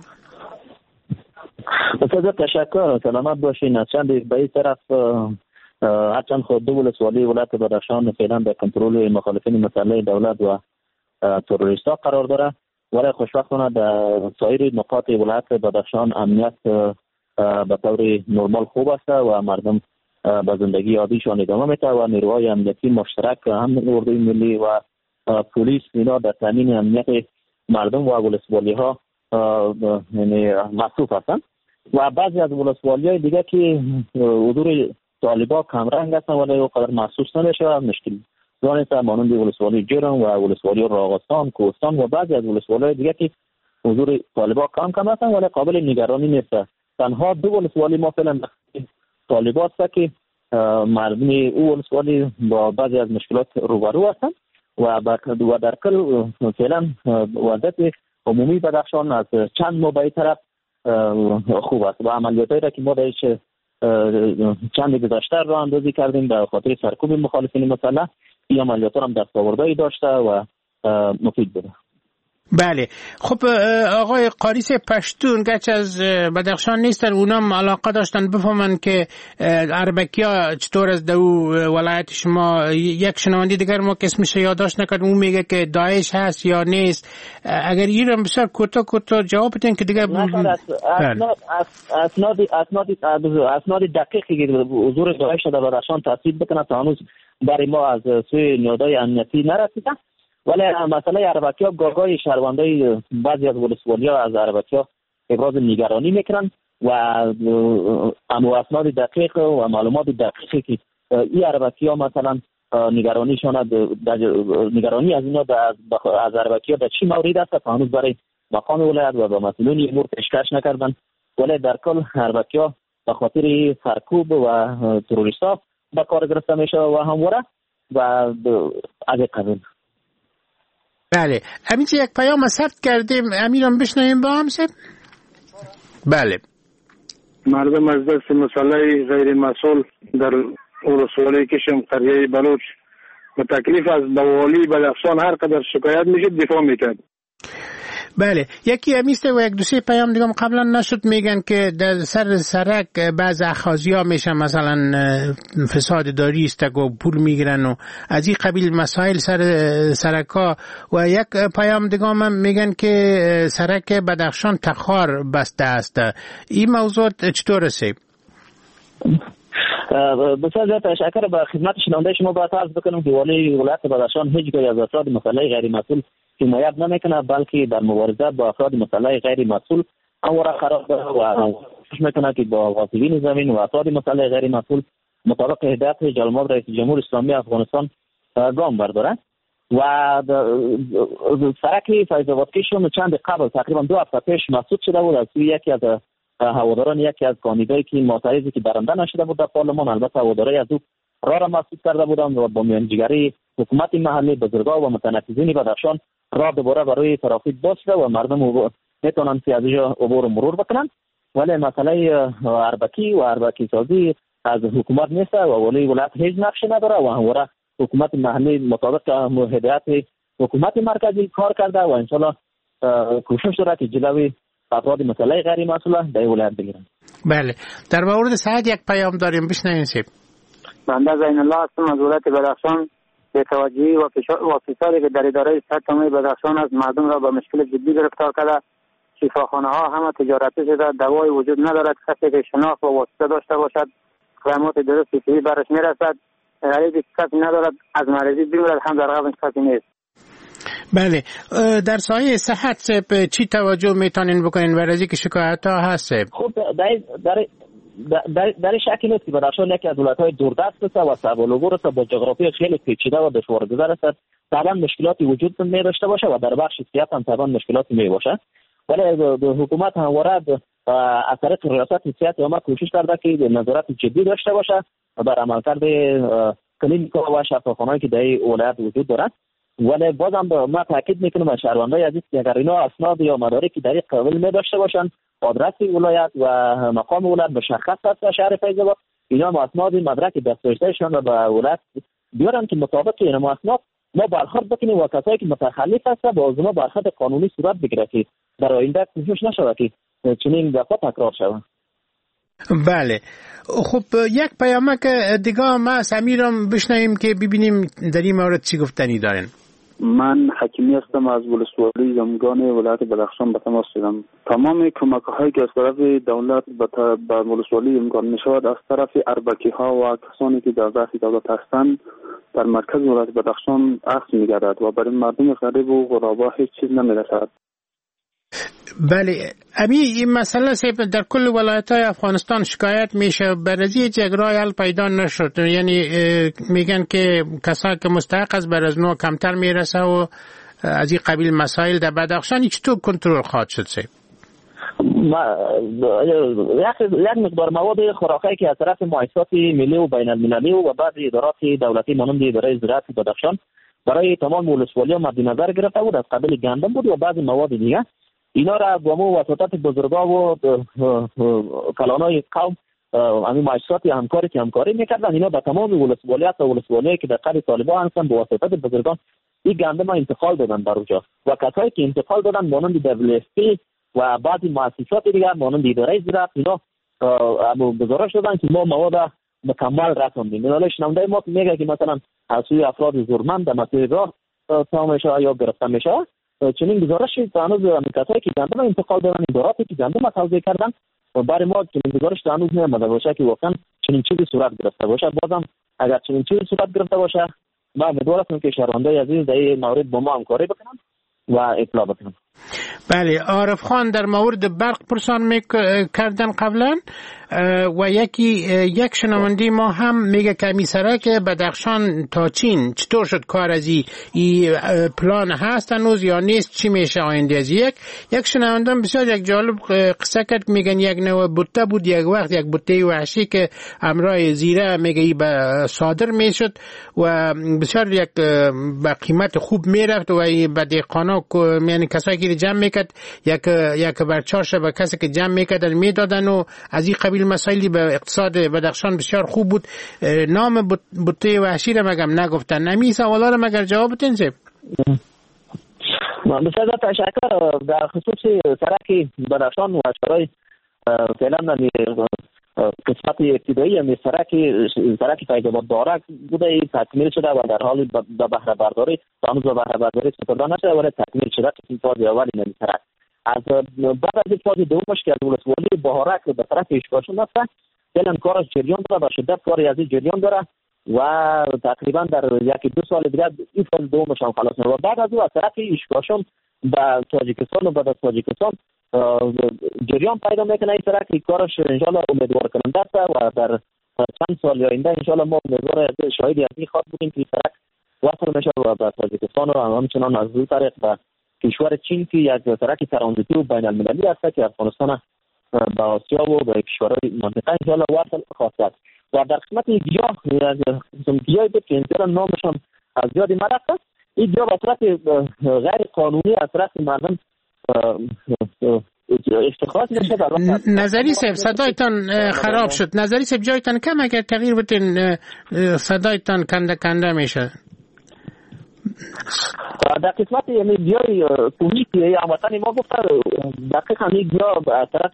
بسیار تشکر سلامت باشین. از چند به این طرف هرچند خود دو ولسوالی ولایت بدخشان فعلا در کنترل مخالفین مسئله دولت و تروریستا قرار داره ولی خوشبختانه در سایر نقاط ولایت بدخشان امنیت به طور نرمال خوب است و مردم به زندگی عادیشان ادامه میده و نیروهای امنیتی مشترک هم اردوی ملی و پلیس اینا در تامین امنیت مردم و ولسوالی ها یعنی مصروف هستند و بعضی از ولسوالی های دیگه که حضور طالبان کمرنگ هستند ولی اونقدر محسوس نمیشه مشکل دانست مانند ولسوالی جرم و ولسوالی راغستان کوهستان و بعضی از ولسوالی های دیگه که حضور طالبان کم کم هستند ولی قابل نگرانی نیست. تنها دو ولسوالی ما فعلا طالبات است که مردم او ولسوالی با بعضی از مشکلات روبرو هستند و در کل فعلا وضعیت عمومی بدخشان از چند ماه به طرف خوب است و عملیاتی را که ما درش چند گذشته را اندازی کردیم به خاطر سرکوب مخالفین مسلح این عملیات هم دستاوردهایی داشته و مفید بوده. بله خب آقای قاریس پشتون گرچه از بدخشان نیستن اونام علاقه داشتن بفهمن که اربکیا چطور از دو ولایت شما. یک شنوندی دیگر ما که اسمش یادداشت نکرد اون میگه که داعش هست یا نیست. اگر این رو بسیار کوتاه کوتاه جواب بدین که دیگر اسناد اسناد اسناد دقیقی که حضور داعش در بدخشان تثبیت بکنه تا هنوز برای ما از سوی نیروهای امنیتی نرسیده ولی مسئله اربکی‌ها گاگای شهروندای بعضی از ولسوالی‌ها از اربکی‌ها ابراز نگرانی میکنن و امو اسناد دقیق و معلومات دقیقی که این اربکی‌ها مثلا نگرانیشان نگرانی از اینا از اربکی‌ها در چی مورد است تا هنوز برای مقام ولایت و به مسئولین امور پیشکش نکردن ولی در کل اربکی‌ها به خاطر سرکوب و تروریستا به کار گرفته میشه و همواره و از قبل. بله همینجا یک پیام ثبت کردیم امیرم بشنویم با هم سب. بله مردم از دست مسئله غیر مسئول در ولسوالی کشم قریه بلوچ و تکلیف از والی بدخشان هر قدر شکایت میشه دفاع میکرد. بله یکی همیسته و یک دو سه پیام دیگه قبلا نشد میگن که در سر سرک بعض اخاذی ها میشن مثلا فساد داری است و پول میگیرن و از این قبیل مسائل سر سرک ها و یک پیام دیگه هم میگن که سرک بدخشان تخار بسته است. این موضوع چطور است؟ بسیار تشکر به خدمت شنونده شما باید عرض بکنم که والی ولایت بدخشان هیچ گاهی از افراد مسئله غیر مسئول حمایت نمیکنه بلکه در مبارزه با افراد مسئله غیر مسئول امور خراب داره و کوشش میکنه که با غاصبین زمین و افراد مسلح غیر مسئول مطابق هدایت جلمرد رئیس جمهور اسلامی افغانستان گام برداره و سرک فیض‌آباد کشون چند قبل تقریبا دو هفته پیش مسدود شده بود از سوی یکی از هواداران یکی از کاندیدایی که معترضی که برنده نشده بود در پارلمان. البته هواداری از او راه را مسدود کرده بودند و با میانجیگری حکومت محلی، بزرگان و متنفذین بدخشان راه دوباره برای ترافیک باز شده و مردم میتونن که از اینجا عبور و مرور بکنن. ولی مسئله اربکی و اربکی سازی از حکومت نیست و ولی ولایت هیچ نقشی نداره و همواره حکومت محلی مطابق هدایت حکومت مرکزی کار کرده و انشالله کوشش داره که جلوی افراد مسئله غیر مسئول در ولایت بگیرن. بله، در مورد صحت یک پیام داریم، بشنویم سیب. بنده زین الله هستم از ولایت بدخشان. به توجهی و فشاری که در اداره صحت عمومی بدخشان از مردم را به مشکل جدی گرفتار کرده. شفاخانه ها همه تجارتی شده، دوای وجود ندارد، کسی که شناخت و واسطه داشته باشد خدمات درست فیزیکی برش میرسد. غریبی کسی ندارد از مریضی بمیرد هم در قبلش کسی نیست. بله، در سایه صحت چی توجه میتونین بکنین برای اینکه شکایت ها هست؟ خب در در در در شکی نیست که بدخشان یکی از ولایت‌های دوردست است و صعب العبور است، با جغرافی خیلی پیچیده و دشوارگذر است. طبعا مشکلاتی وجود می داشته باشه و در بخش سیاست هم طبعا مشکلاتی می باشه، ولی حکومت همواره از طریق ریاست سیاست عامه کوشش کرده که نظارت جدی داشته باشه بر عملکرد کلینیک‌ها و شفاخانه‌ای که در ولایت وجود دارد. ولی بازم ما تاکید میکنم به شهروندان عزیز که اگر اینا اسناد یا مدارکی که در این قابل می داشته باشن، آدرس ولایت و مقام ولایت مشخص است شهر فیض‌آباد، اینا اسناد مدرک دسترسیشون را به ولایت بیارن که مطابق این اسناد ما برخورد بکنیم و کسایی که متخلف هستند با اونا برخورد قانونی صورت بگیره که در آینده کوشش نشود که چنین دفعه تکرار شود. بله، خب یک پیامک دیگه ما سمیرم بشنویم که ببینیم در این مورد چی گفتنی دارن. من حکیمی هستم از ولسوالی زمگان ولایت بدخشان به تماس شدم. تمام کمک هایی که از طرف دولت به ولسوالی امکان می شود از طرف اربکی ها و کسانی که در دست دولت هستند در مرکز ولایت بدخشان اخذ می گردد و برای مردم غریب و غربا هیچ چیز نمی رسد. بله، امی این مسئله سیب در کل ولایت‌های افغانستان شکایت میشه، برازی یک راه حل پیدا نشد. یعنی میگن که کسایی که مستحق از برازنو کمتر میرسه و از این قبیل مسائل در بدخشان چطور کنترل خواهد شد سیب؟ یک مقدار مواد خوراکی که از طرف مؤسسات ملی و بین المللی و بعضی ادارات دولتی مانند اداره زراعت بدخشان برای تمام ولسوالی‌ها مد نظر گرفته بود، از قبیل گندم بود و بعضی مواد دیگه، اینا را با مو وساطت بزرگان و کلانای قوم همین مؤسسات همکاری که همکاری میکردن، اینا به تمام ولسوالیات و ولسوالیایی که در قلب طالبان هستن با وساطت بزرگان این گندم انتقال دادن بر اونجا و کسایی که انتقال دادن مانند دبلیو اف پی و بعضی مؤسسات دیگر مانند اداره زراعت اینا گزارش دادن که ما مواد مکمل رسوندیم. اینا شنونده ما میگه که مثلا از سوی افراد زورمند در مسیر راه تمام میشه یا گرفته میشه. چنین گزارشی هنوز کسایی که گندم انتقال دادن، اداراتی که گندم توزیع کردن و برای ما چنین گزارش هنوز نمیاد باشه که واقعا چنین چیزی صورت گرفته باشه. بازم اگر چنین چیزی صورت گرفته باشه ما امیدوار هستم که شهروندان عزیز در این مورد با ما همکاری بکنن و اطلاع بکنن. بله، عارف خان در مورد برق پرسان میکردن قبلا و یکی یک شنونده ما هم میگه که می سرک بدخشان تا چین چطور شد کار از این پلان هست هنوز یا نیست، چی میشه آینده از یک یک شنونده بسیار یک جالب قصه کرد. میگن یک نوع بوته بود یک وقت، یک بوته وحشی که امرای زیره میگه ای به صادر میشد و بسیار یک به قیمت خوب میرفت و به دهقانا یعنی کسایی که جمع میکرد یک یک برچاش به کسی که جمع میکردن میدادن و از این قبیل مسائلی به اقتصاد بدخشان بسیار خوب بود. نام بوته وحشی را مگم نگفتن. نمی سوالا را مگر جواب بدین سیب؟ بسیار تشکر. در خصوص سرک بدخشان و شرای فعلا قسمت ابتدایی یعنی سرک سرک فیض‌آباد دارک بوده تکمیل شده و در حال به بهره برداری هنوز به بهره برداری سپرده نشده ولی تکمیل شده که این فاز اولی نمی سرک. از بعد از فاز دومش که از ولسوالی بهارک به طرف اشکاشون هستن فعلا کارش جریان داره و شدت کاری از این جریان داره و تقریبا در یکی دو سال دیگه این فاز دومش هم خلاص میشه و بعد از اون از طرف اشکاشون به تاجیکستان و بعد از تاجیکستان جریان پیدا میکنه این سرک کارش انشالله امیدوار کننده است و در چند سال آینده انشالله ما امیدوار شاهدی از این خواهد بودیم که سرک وصل میشه و به تاجیکستان و همچنان از دو طریق به کشور چین که یک سرک ترانزیتی و بین المللی است که افغانستان به آسیا و به کشورهای منطقه انشالله وصل خواهد شد. و در قسمت گیاه گیاهی بود که انتظار نامشان از یاد ما رفت، این گیاه به صورت غیر قانونی از طرف مردم استخراج میشه. نظری صاحب صدایتان خراب شد. نظری صاحب جایتان کم اگر تغییر بتین صدایتان کنده کنده میشه. در قسمت یعنی گیاه کوهی که هموطن ما گفت دقیقا این گیاه از طرف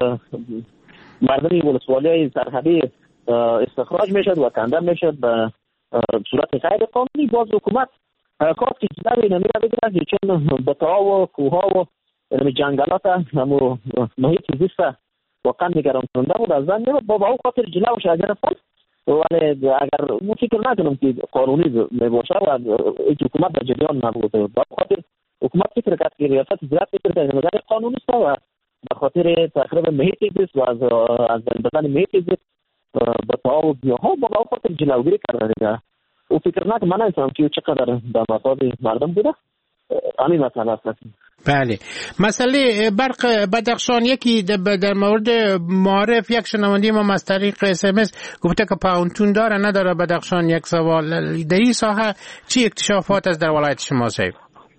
مردم ولسوالی سرحدی استخراج میشد و کنده میشد به صورت غیر قانونی. باز حکومت کار که جلوی نمیره بگیره که چون بطه‌ها و کوه‌ها و جنگلات همو محیط زیست واقعا نگران کننده بود از ذهن میاد. با اون خاطر جلوش گرفتن، ولی اگر مو فکر نکنم که قانونی میباشه و هیچ حکومت در جریان نبود. با خاطر حکومت فکر کرد که ریاست زیاد فکر کرد نظر قانونی است و به خاطر تخریب محیط زیست و از از بدن محیط زیست بطه‌ها و گیاها با اون خاطر جلوگیری کرده. او فکر نکنم من نمی‌فهمم که چقدر در مفاد مردم بوده. همین مسئله است. بله، مسئله برق بدخشان یکی در مورد معارف یک شنونده ما از طریق اس ام اس گفته که پاونتون داره نداره بدخشان. یک سوال در این ساحه چی اکتشافات است در ولایت شما صاحب؟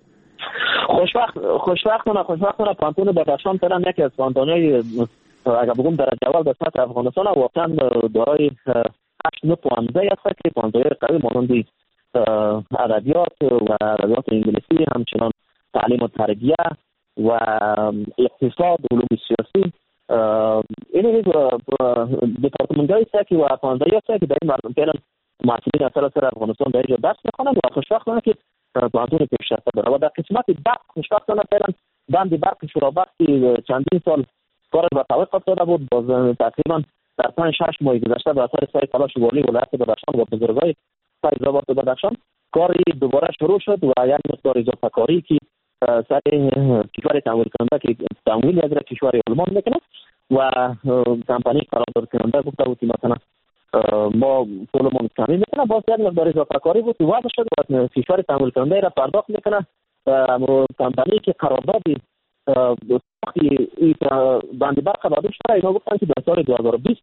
خوشبخت خوشبختانه خوشبختانه پاونتون بدخشان فعلا یکی از پاونتون‌های اگر بگم در جوال به سطح افغانستان واقعا دارای هشت نه پانزده است که پاونتون‌های قوی مانند ادبیات و ادبیات انگلیسی، همچنان تعلیم و تربیه و اقتصاد و علوم سیاسی. این دپارتمنت هایی است که و پانزده است که در این مردم فعلا معلولین از سراسر افغانستان در اینجا درس میخوانند و خوشبختانه که پاونتون پیشرفته داره. و در قسمت برق خوشبختانه فعلا بند برق شورابخ که چندین سال کار به توقف داده بود، باز تقریبا در پنج شش ماه گذشته به اثر سعی تلاش والی ولایت بدخشان و بزرگای فیض‌آباد بدخشان کاری دوباره شروع شد و یک مقدار اضافه کاری که سر کشور تمویل کننده که تمویل از کشور آلمان میکنه و کمپانی قرارداد کننده گفته بود که مثلا ما پولمون کمی میکنه، باز یک مقدار اضافه کاری بود وضع شد و کشور تمویل کننده را پرداخت میکنه. کمپانی که قرارداد ساختی این بند برق قرارداد شده اینا گفتن که در سال دو هزار و بیست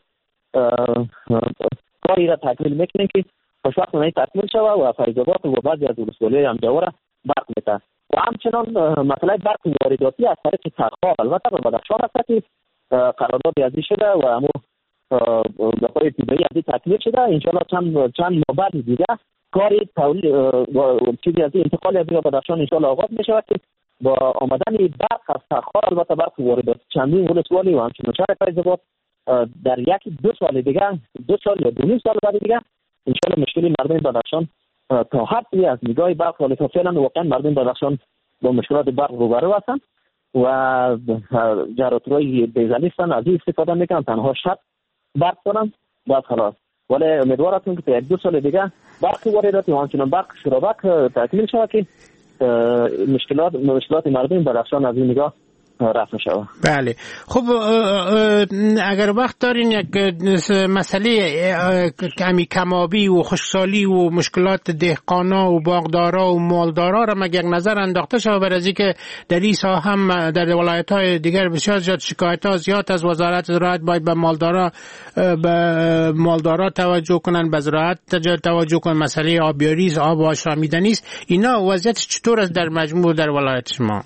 کاری را تکمیل میکنن که خوشبختانه تکمیل شود و فیض‌آباد و بعضی از ولسوالی‌های همجوار برق میده. و همچنان مسئله برق وارداتی از طریق تخار البته به بدخشان است که قرارداد ازی شده و همو دفعه ابتدایی ازی تکمیل شده. انشاءالله چند چند ماه بعد دیگه کاری تولید چیزی از انتقال از بدخشان انشاءالله آغاز میشود که با آمدن برق از تخار البته برق وارداتی چندین ولسوالی و همچنان شهر فیض‌آباد در یک دو سال دیگه دو سال یا دو نیم سال بعد دیگه انشاءالله مشکلی مردم بدخشان تا حدی از نگاه برق ولی تا فعلا واقعا مردم بدخشان با مشکلات برق روبرو هستند و جنراتورهای دیزلی هستند از این استفاده میکنن تنها شب برق دارن بعد خلاص. ولی امیدوار هستم که تا یک دو سال دیگه برق وارداتی و همچنان برق شورابک تکمیل شود که مشکلات مشکلات مردم بدخشان از این نگاه رفع شود. بله خب اگر وقت دارین یک مسئله کمی کمابی و خشکسالی و مشکلات دهقانا و باغدارا و مالدارا را مگر یک نظر انداخته شود بر از اینکه در این ساحه هم در ولایت‌های دیگر بسیار زیاد شکایت‌ها زیاد از وزارت زراعت باید به مالدارا به مالدارا توجه کنن، به زراعت توجه کنن، مسئله آبیاری آب آشامیدنی است. اینا وضعیت چطور است در مجموع در ولایت شما؟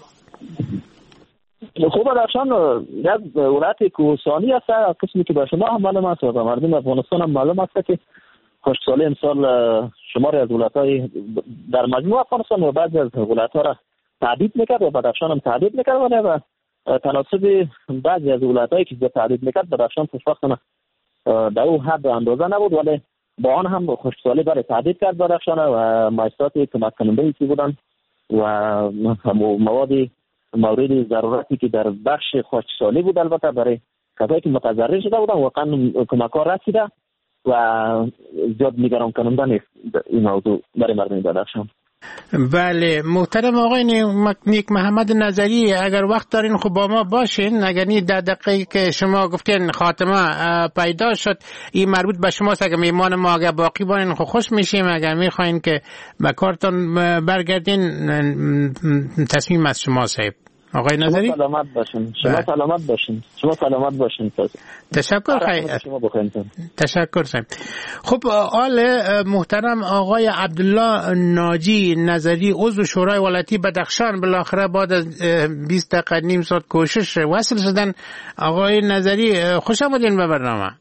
خوب بدخشان یک ولایت کوهستانی است، قسمی که به شما هم معلوم است و مردم افغانستان هم معلوم است که خشکسالی امسال شماری از ولایت‌های در مجموع افغانستان و بعضی از ولایت‌ها را تهدید میکرد و بدخشان هم تهدید میکرد ولی و تناسب بعضی از ولایت‌هایی که تهدید میکرد بدخشان خوشبختانه در او حد اندازه نبود ولی با آن هم خشکسالی برای تهدید کرد بدخشان و مؤسسات کمک کننده که بودند و مواد مورد ضرورتی که در بخش خشکسالی بود البته برای کسایی که متضرر شده بودن واقعا کمک‌ها رسیده و زیاد نگران کننده نیست این موضوع برای مردم بدخشان. بله محترم آقای نیک محمد نظری، اگر وقت دارین خب با ما باشین. اگر نی در دقیقه که شما گفتین خاتمه پیدا شد این مربوط به شماست، اگر میمان ما اگر باقی باشین خب خوش میشیم، اگر میخواین که به کارتون برگردین تصمیم از شما صاحب. آقای نظری شما سلامت باشین. شما بله. سلامت باشین. شما سلامت باشین. تشکر خیلی. تشکر صاحب. خب آل محترم آقای عبدالله ناجی نظری عضو شورای ولایتی بدخشان بالاخره بعد از بیست دقیقه نیم ساعت کوشش وصل شدن. آقای نظری خوش آمدین به برنامه.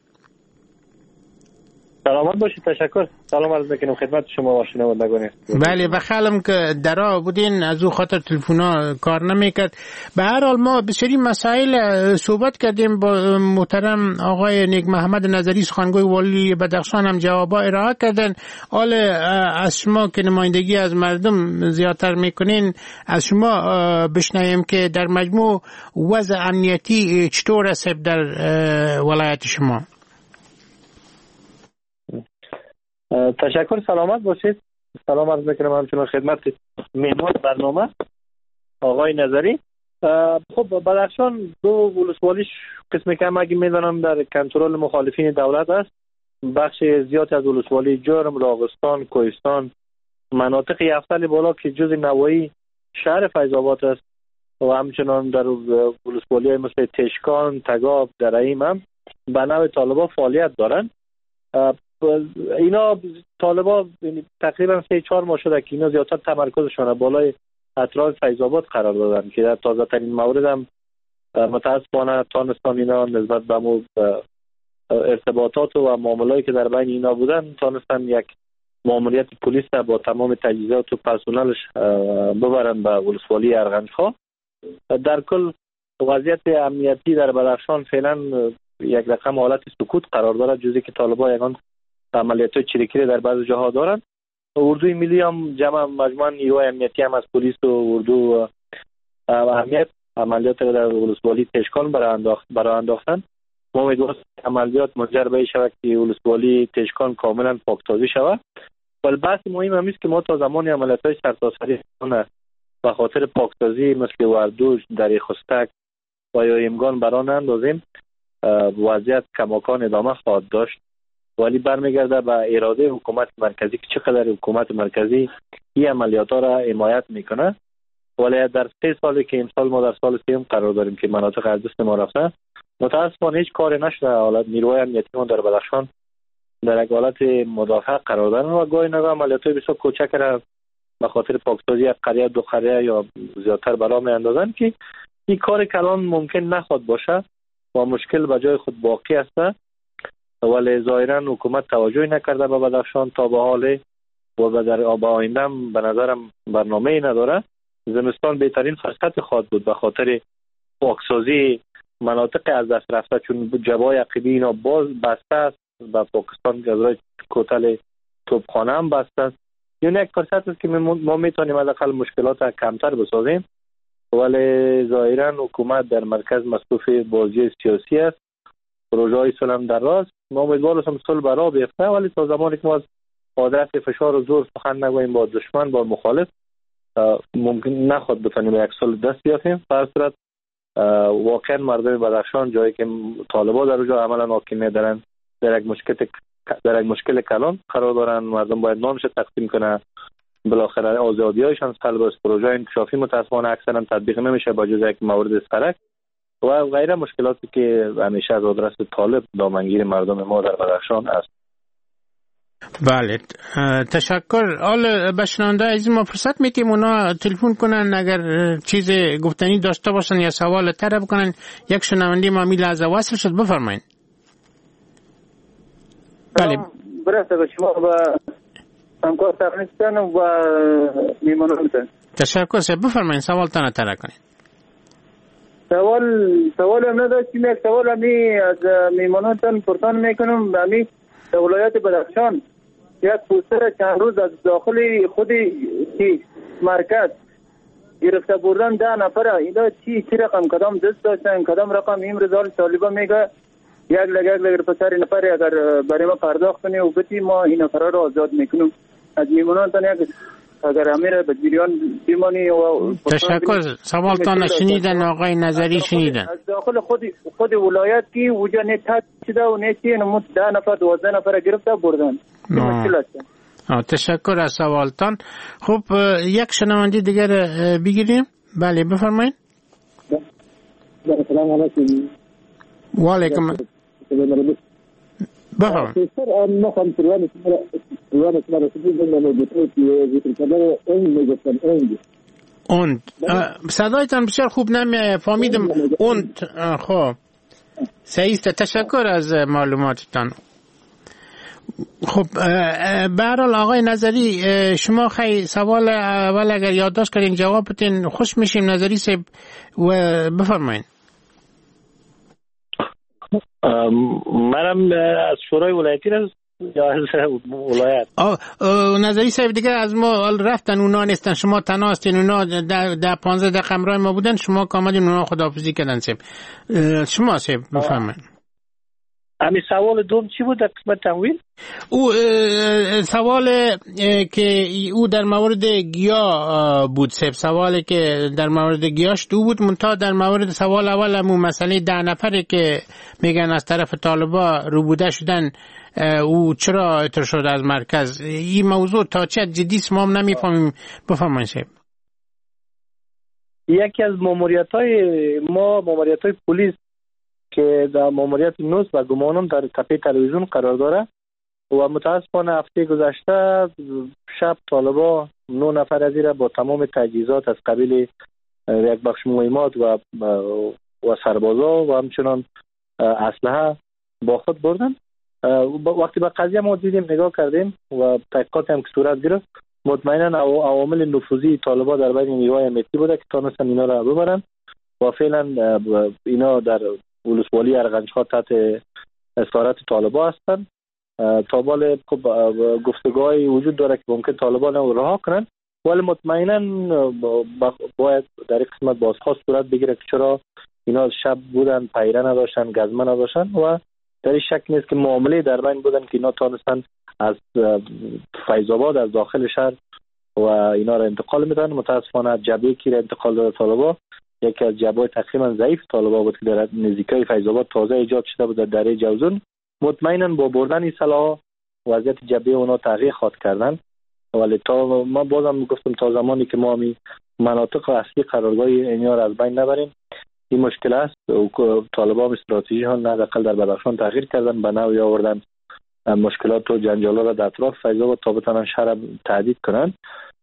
سلامت باشید. تشکر. سلام عرض میکنم خدمت شما و شنوندگان. بله بخیالم که درا بودین از او خاطر تلفونا کار نمیکرد. به هر حال ما بسیاری مسائل صحبت کردیم با محترم آقای نیک محمد نظری سخنگوی والی بدخشان هم جوابا ارائه کردن. حال از شما که نمایندگی از مردم زیادتر میکنین از شما بشنویم که در مجموع وضع امنیتی چطور است در ولایت شما؟ تشکر. سلامت باشید. سلام عرض میکنم همچنان خدمت مهمان برنامه آقای نظری. خب بدخشان دو ولسوالیش قسم کم اگه میدانم در کنترل مخالفین دولت است. بخش زیاد از ولسوالی جرم، راغستان، کوهستان، مناطق یفتل بالا که جز نواحی شهر فیض آباد است و همچنان در ولسوالی مثل تشکان، تگاب، درعیم هم به نوع طالبان فعالیت دارند. اینا طالبا تقریبا سه چهار ماه شده که اینا زیادتر تمرکزشون بالای اطراف فیض آباد قرار دادن که در تازه ترین مورد هم متاسفانه تانستان اینا نسبت به مو ارتباطات و معامله‌ای که در بین اینا بودن تانستن یک ماموریت پلیس با تمام تجهیزات و پرسنلش ببرن به ولسوالی ارغنج‌خواه. در کل وضعیت امنیتی در بدخشان فعلا یک رقم حالت سکوت قرار دارد، جزی که طالبان یگان عملیات‌های چریکی در بعض جاها دارند. اردوی ملی هم جمع مجموعاً نیروی امنیتی هم از پلیس و اردو اهمیت عملیات در ولسوالی تشکان برای انداخت برای انداختن. ما امیدواریم عملیات منجر به شود که ولسوالی تشکان کاملا پاکسازی شود. ولی بحث مهم هم است که ما تا زمان عملیات‌های سرتاسری به خاطر پاکسازی مثل وردوش، دری خستک و یا ایمگان بران اندازیم وضعیت کماکان ادامه خواهد داشت. ولی برمیگرده به اراده حکومت مرکزی که چقدر حکومت مرکزی این عملیات ها را حمایت میکنه. ولی در سه سالی که امسال ما در سال سیم قرار داریم که مناطق از دست ما رفته متاسفانه هیچ کاری نشده. حالت نیروی امنیتی ما در بدخشان در یک حالت مدافع قرار دارن و گاهی نگاه عملیات های بسیار کوچک را به خاطر پاکسازی یک قریه دو قریه یا زیادتر برا می اندازن که این کار کلان ممکن نخواد باشه و مشکل به جای خود باقی است. ولی ظاهرا حکومت توجهی نکرده به بدخشان تا به حال و در آب آینده به نظرم برنامه‌ای نداره. زمستان بهترین فرصت خواهد بود به خاطر پاکسازی مناطق از دست رفته، چون جبهه عقبی اینا باز بسته است و پاکستان جزایر کوتل توپخانه هم بسته است. یعنی یک فرصت است که ما میتونیم حداقل مشکلات کمتر بسازیم. ولی ظاهرا حکومت در مرکز مصروف بازی سیاسی است. پروژه های سلام در راست. ما امیدوار هستم صلح برا بیفته، ولی تا زمانی که ما از قدرت فشار و زور سخن نگوییم با دشمن با مخالف ممکن نخواد بتونیم یک صلح دست بیافتیم. در صورت واقعا مردم بدخشان جایی که طالبان در اونجا عملا حاکمیت دارن در یک مشکل در یک مشکل کلان قرار دارن. مردم باید نانش تقسیم کنه، بالاخره آزادی‌هایشان سلب از پروژه انکشافی متاسفانه اکثرا تطبیق نمیشه با جز یک مورد سرک و غیره مشکلاتی که همیشه از آدرس طالب دامنگیر مردم ما در بدخشان است. بله تشکر. حالا بشنونده از ما فرصت میتیم اونا تلفن کنن اگر چیز گفتنی داشته باشن یا سوال طرح کنن. یک شنونده ما میل از وصل شد، بفرمایید. بله برسته به شما و همکار تقنیستان و میمانانتان. تشکر سه بفرمایید سوال تانه طرح کنید. سوال سوال هم نداشتیم. یک سوال همی از میمانانتان پرسان میکنم. همی ولایت بدخشان یک پوستر چند روز از داخل خودی کی مرکز گرفته بردن ده نفره. اینا چی چی رقم کدام دست داشتن کدام رقم این رضال طالبان میگه یک لگه یک لگر پسر نفر اگر برای ما پرداخت کنی و بتی ما این نفره را آزاد میکنیم. از میمانانتان یک اگر امیر به جریان بمانی و تشکر. سوالتان شنیدن آقای نظری شنیدن. از داخل خود خود ولایت کی وجا نه تات شده و نه چی نمود ده نفر دوازده نفر گرفته بردن. مشکل است. تشکر از سوالتان. خب یک شنونده دیگر بگیریم. بله بفرمایید. سلام علیکم. و علیکم. بفرمایید. سر ما خواهم سروان اسمه سروان اسمه رسیدیم به نمودتون که ذکر کردن اون میگفتن اون اون صدایتان بسیار خوب نمی فهمیدم. اون خب صحیح است. تشکر از معلوماتتان. خب به هر حال آقای نظری شما خیلی سوال اول اگر یادداشت کردین جواب بدین خوش میشیم. نظری صاحب و بفرمایید. منم از شورای ولایتی هست یا از ولایت؟ نظری صاحب دیگه از ما رفتن، اونا نیستن، شما تنها هستین. اونا ده پانزده دقیقه همراه ما بودن، شما کامدین اونا خداحافظی کردن. صاحب شما صاحب بفرمایید. همین سوال دوم چی بود در قسمت تمویل؟ او سوال که او در مورد گیا بود صاحب، سوالی که در مورد گیاش دو بود، منتها در مورد سوال اول همون مسئله ده نفره که میگن از طرف طالبا روبوده شدن او چرا اطلاع شد از مرکز، این موضوع تا چه جدی است ما هم نمیفهمیم. بفرمایید صاحب. یکی از ماموریت‌های ما ماموریت‌های پلیس که در ماموریت نوز و گمانم در تپه تلویزیون قرار داره و متاسفانه هفته گذشته شب طالبا نه نفر از ایره با تمام تجهیزات از قبیل یک بخش مهمات و و سربازا و همچنان اسلحه با خود بردن. وقتی به قضیه ما دیدیم نگاه کردیم و تحقیقات هم که صورت گرفت، مطمئنا عوامل نفوذی طالبا در بین نیروهای امنیتی بوده که تونستن اینا را ببرن و فعلا اینا در ولسوالی ارغنج‌ها تحت اسارت طالبا هستند. تا بال گفتگوهای وجود داره که ممکن طالبان رو رها کنن، ولی مطمئنا باید در این قسمت بازخواست صورت بگیره که چرا اینا شب بودن، پیره نداشتن، گزمه نداشتن و در این شک نیست که معامله در بین بودن که اینا تانستن از فیض‌آباد از داخل شهر و اینا را انتقال میدن. متاسفانه جبهه کی را انتقال داده طالبا، یکی از جبهه‌های تقریبا ضعیف طالبا بود که در نزدیکی فیض‌آباد تازه ایجاد شده بود در دره جوزون. مطمئنا با بردن این سلاح وضعیت جبهه اونا تغییر خواهد کردن، ولی تا ما بازم میگفتم تا زمانی که ما می مناطق اصلی قرارگاهی اینا را از بین نبریم این مشکل است. طالبا هم استراتژی ها نه حداقل در بدخشان تغییر کردن، به نوعی آوردن مشکلات و جنجالا را در اطراف فیض‌آباد تا بتونن شهر تهدید کنن.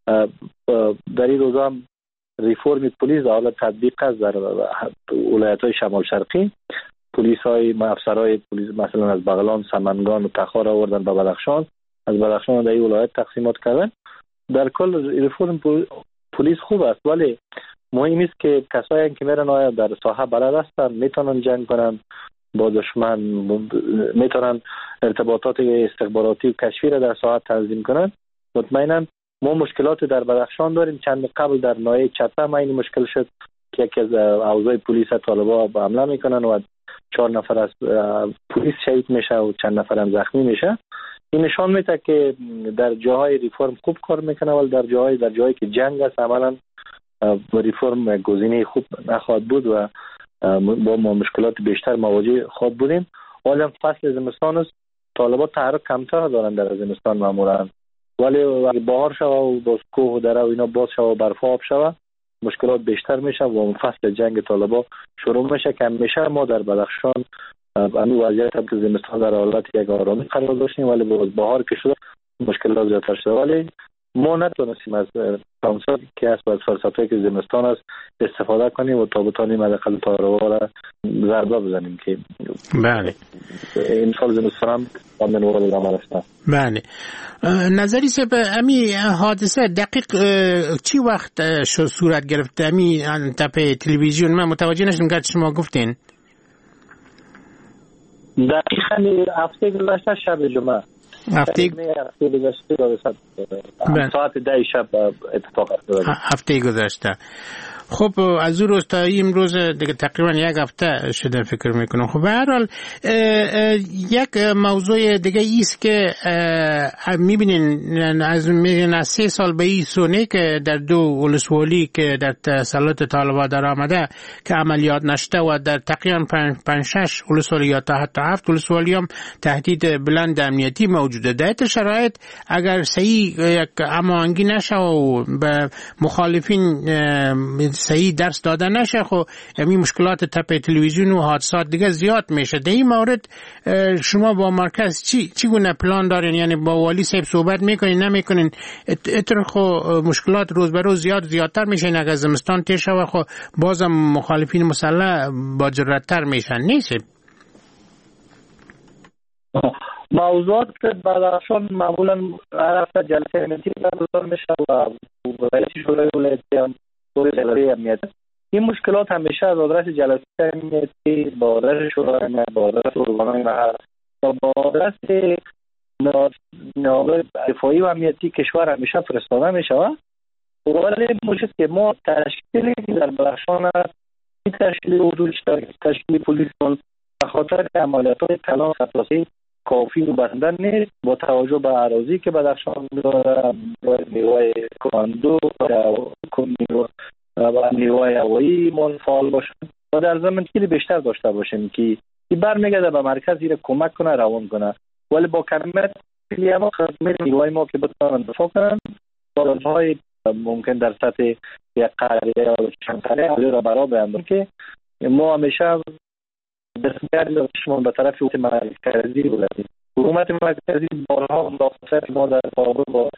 در این روزا هم ریفورم پلیس حالا تطبیق است در ولایت‌های شمال شرقی. پلیس های افسرهای پلیس مثلا از بغلان، سمنگان و تخار آوردن به بدخشان، از بدخشان در این ولایت تقسیمات کردن. در کل ریفورم پلیس خوب است، ولی مهم است که کسایی که میرن آیا در ساحه بلد هستن، میتونن جنگ کنن با دشمن، میتونن ارتباطات استخباراتی و کشفی را در ساحه تنظیم کنن. مطمئنا ما مشکلات در بدخشان داریم. چند قبل در ناحیه چترم این مشکل شد که یکی از اوضاع پلیس طالبا با حمله میکنن و چهار نفر از پلیس شهید میشه و چند نفر هم زخمی میشه. این نشان میده که در جاهای ریفرم خوب کار میکنه، ولی در جاهای در جایی که جنگ است عملا ریفرم گزینه خوب نخواهد بود و با ما مشکلات بیشتر مواجه خواهد بودیم. حالا فصل زمستان است، طالبات تحرک کمتر دارن در زمستان معمولا، ولی وقتی بهار شوه و باز کوه و دره و اینا باز شوه و برف آب شوه مشکلات بیشتر میشه و فصل جنگ طالبا شروع میشه که میشه. ما در بدخشان همین وضعیت هم که زمستان در حالت یک آرامی قرار داشتیم، ولی باز بهار که شد مشکلات زیادتر شد. ولی ما نتونستیم از فرصت که هست و از فرصتایی که زمستان است استفاده کنیم و تا بتانیم حداقل طالبا را ضربه بزنیم که بله این سال زمستان هم آمدن وارد عمل است. بله. نظری سه به امی حادثه دقیق چی وقت شو صورت گرفت؟ امی تپه تلویزیون من متوجه نشدم که شما گفتین. دقیقاً هفته گذشته شب جمعه هفته گذشته ساعت ده شب اتفاق افتاد. هفته گذشته. خب از اون روز تا امروز دیگه تقریبا یک هفته شده فکر میکنم. خب به هر حال یک موضوع دیگه ایست که میبینین از از سه سال به این سونه که در دو ولسوالی که در تسلط طالبان در آمده که عملیات نشده و در تقریبا پنج شش ولسوالی یا تا حتی هفت ولسوالی هم تهدید بلند امنیتی موجوده. در این شرایط اگر صحیح یک هماهنگی نشه و به مخالفین صحیح درس داده نشه، خب همین مشکلات تپه تلویزیون و حادثات دیگه زیاد میشه. در این مورد شما با مرکز چی چی گونه پلان دارین؟ یعنی با والی صاحب صحبت میکنین نمیکنین؟ اتر خو مشکلات روز به روز زیاد زیادتر میشه. اگه زمستان تیر شود خب بازم مخالفین مسلح با جرأت‌تر میشن نیست؟ موضوعات بدخشان معمولا هر هفته جلسه امنیتی برگزار میشه و رئیس شورای ولایتی هم جلسه امنیت. این مشکلات همیشه از آدرس جلسه امنیتی با آدرس شورای با آدرس ارگان‌های محل و با آدرس نهادهای دفاعی و امنیتی کشور همیشه فرستاده میشه. ولی مشکل که ما تشکیلی در بدخشان هست، این تشکیل حدود تشکیل پلیس به خاطر عملیات‌های کلان اساسی کافی و بسنده نیست. با توجه به اراضی که بدخشان داره، نیروهای کماندو و نیروهای هوایی ما فعال باشن و در ضمن تشکیل بیشتر داشته باشیم که این برمیگرده به مرکز این کمک کنه، روان کنه. ولی با کمیت کلی ما خدمت نیروهای ما که بتونن دفاع کنن بازهای ممکن در سطح یک قریه یا چند قریه علی را برا بیندن که ما همیشه دستگیری شما به طرف حکومت مرکزی بودیم. حکومت مرکزی بارها مداخلات ما در باب با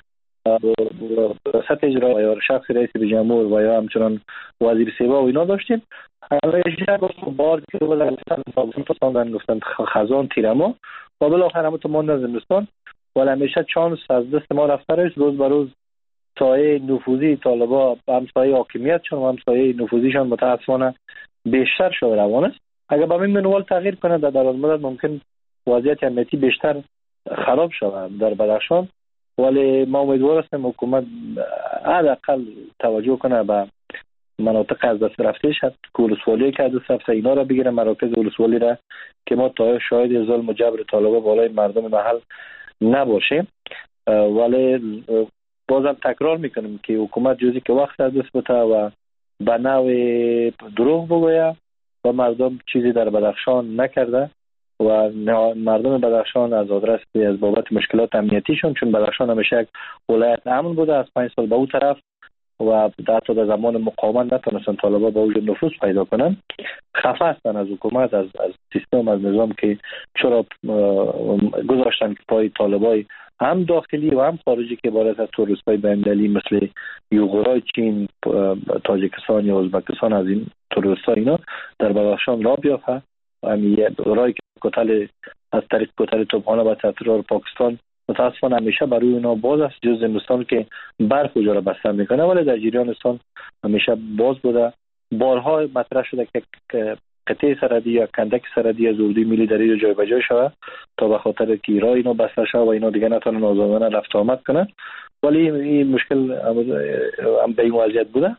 سطح اجرایی یا شخص رئیس جمهور و یا همچنان وزیر سیوا و اینا داشتیم. همیشه گفتم بار که رو بزرگستان سابقون تو ساندن گفتن خزان تیرما و بالاخره همون تو ماندن زمستان. ولی همیشه چانس از دست ما رفته رشت. روز به روز سایه نفوذی طالبا هم سایه حاکمیت چون هم سایه نفوذیشان متاسفانه بیشتر شده روان است. اگر با این منوال تغییر کنه در دراز مدت ممکن وضعیت امنیتی بیشتر خراب شود در بدخشان. ولی ما امیدوار هستیم حکومت حداقل توجه کنه به مناطق از دست رفته شد که ولسوالی که از دست رفته اینا را بگیره، مراکز ولسوالی را که ما تا شاهد ظلم و جبر طالبان بالای مردم محل نباشیم. ولی بازم تکرار میکنیم که حکومت جزی که وقت از دست بده و به نوع دروغ بگویه و مردم چیزی در بدخشان نکرده و مردم بدخشان از آدرس از بابت مشکلات امنیتیشون، چون بدخشان همیشه یک ولایت امن بوده از پنج سال به اون طرف و حتی در زمان مقاومت نتونستن طالبان با وجود نفوذ پیدا کنن، خفه هستن از حکومت، از از سیستم، از نظام که چرا گذاشتن که پای طالبای هم داخلی و هم خارجی که عبارت از تروریست‌های بین‌المللی مثل یوغورای چین، تاجیکستان یا ازبکستان از این تروریست‌ها اینا در بدخشان را بیافته و همین رای که کتل از طریق کتل توپخانه و ترور پاکستان متاسفانه همیشه برای اینا باز است. جز زمستان که برف اونجا را بسته میکنه ولی در جریانستان همیشه باز بوده. بارها مطرح شده که قطعه سرحدی یا کندک سرحدی از اردوی ملی در اینجا جای بجای شود تا به خاطر که راه اینا بسته شود و اینا دیگه نتونن آزادانه رفت آمد کنن. ولی این مشکل هم به این وضعیت بوده.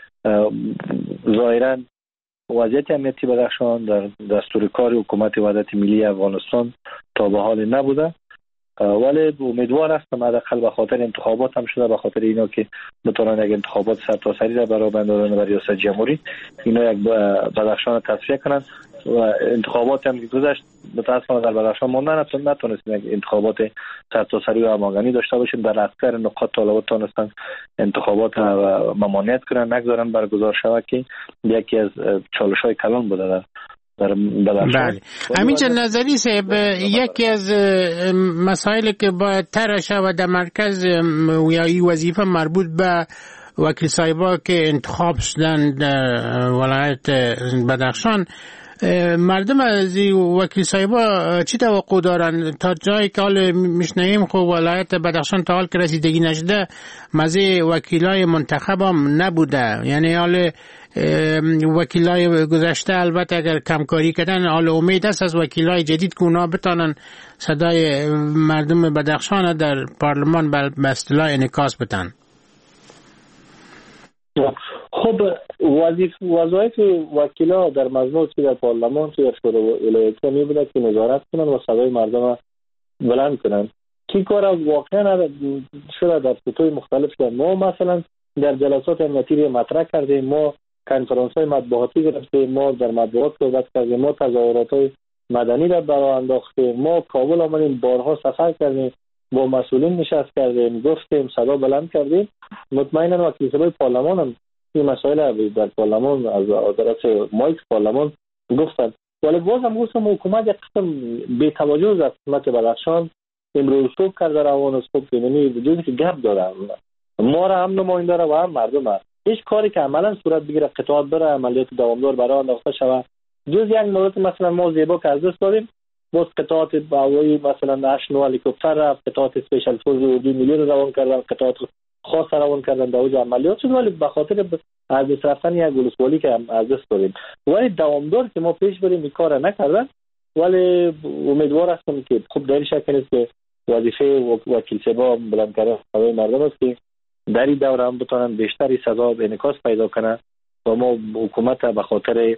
ظاهرا وضعیت امنیتی بدخشان در دستور کار حکومت وحدت ملی افغانستان تا به حال نبوده. ولی امیدوار هستم حداقل به خاطر انتخابات هم شده، به خاطر اینا که بتونن یک انتخابات سرتاسری را برای بندازن برای ریاست جمهوری اینا یک بدخشان تصفیه کنن و انتخابات هم که گذشت متاسفانه در بدخشان ما نتونستیم یک انتخابات سرتاسری و هماهنگی داشته باشیم. در اکثر نقاط طالبان تونستن انتخابات را ممانعت کنن، نگذارن برگزار شود که یکی از چالش‌های کلان بوده در بله. همینجا نظری صاحب، یکی از مسائل که باید طرح شود در مرکز یا این وظیفه مربوط به وکیل صاحبا که انتخاب شدن در ولایت بدخشان مردم از وکیل صاحبا چی توقع دارن تا جایی که حال میشنویم؟ خب ولایت بدخشان تا حال که رسیدگی نشده مزه وکیلای منتخب هم نبوده، یعنی حال وکیلای گذشته البته اگر کمکاری کردن حال امید است از وکیلای جدید که اونا بتانن صدای مردم بدخشان در پارلمان به اصطلاح انعکاس بدن. خب وظیفه وظایف وکیلا در مجموع چه در پارلمان چه در شورای ولایتی می بوده که نظارت کنن و صدای مردم بلند کنن. کی کار واقعا شده در سطوح مختلف شده. ما مثلا در جلسات امنیتی مطرح کردیم، ما کنفرانس های مطبوعاتی گرفتیم، ما در مطبوعات صحبت کردیم، ما تظاهرات های مدنی را برای انداختیم، ما کابل آمدیم، بارها سفر کردیم، با مسئولین نشست کردیم، گفتیم، صدا بلند کردیم. مطمئنا وکیل صاحب پارلمان هم این مسائل در پارلمان از طرف مایک پارلمان گفتند، ولی باز هم گفتم حکومت یک قسم بی توجه از حکومت بدخشان امروز صبح کرده روان است. خب یعنی وجودی که گپ داره، ما را هم نماینده و هم مردم هست. هیچ کاری که عملا صورت بگیره قطعات بره عملیات دوامدار برای انداخته شود. جز یک مورد مثلا ما زیبا که از دست داریم، باز قطعات هوایی مثلا هشت نو هلیکوپتر رفت، قطعات اسپیشال فورس اردوی ملی رو روان کردن، قطعات خاص روان کردن در اوج عملیات شد، ولی به خاطر از دست رفتن یک ولسوالی که از دست داریم، ولی دوامدار که ما پیش بریم این کار نکردن. ولی امیدوار هستم که خوب در شک نیست که وظیفه وکیل صاحب بلند کردن صدای مردم است که در این دوره هم بتونن بیشتری صدا انعکاس پیدا کنه و ما حکومت به خاطر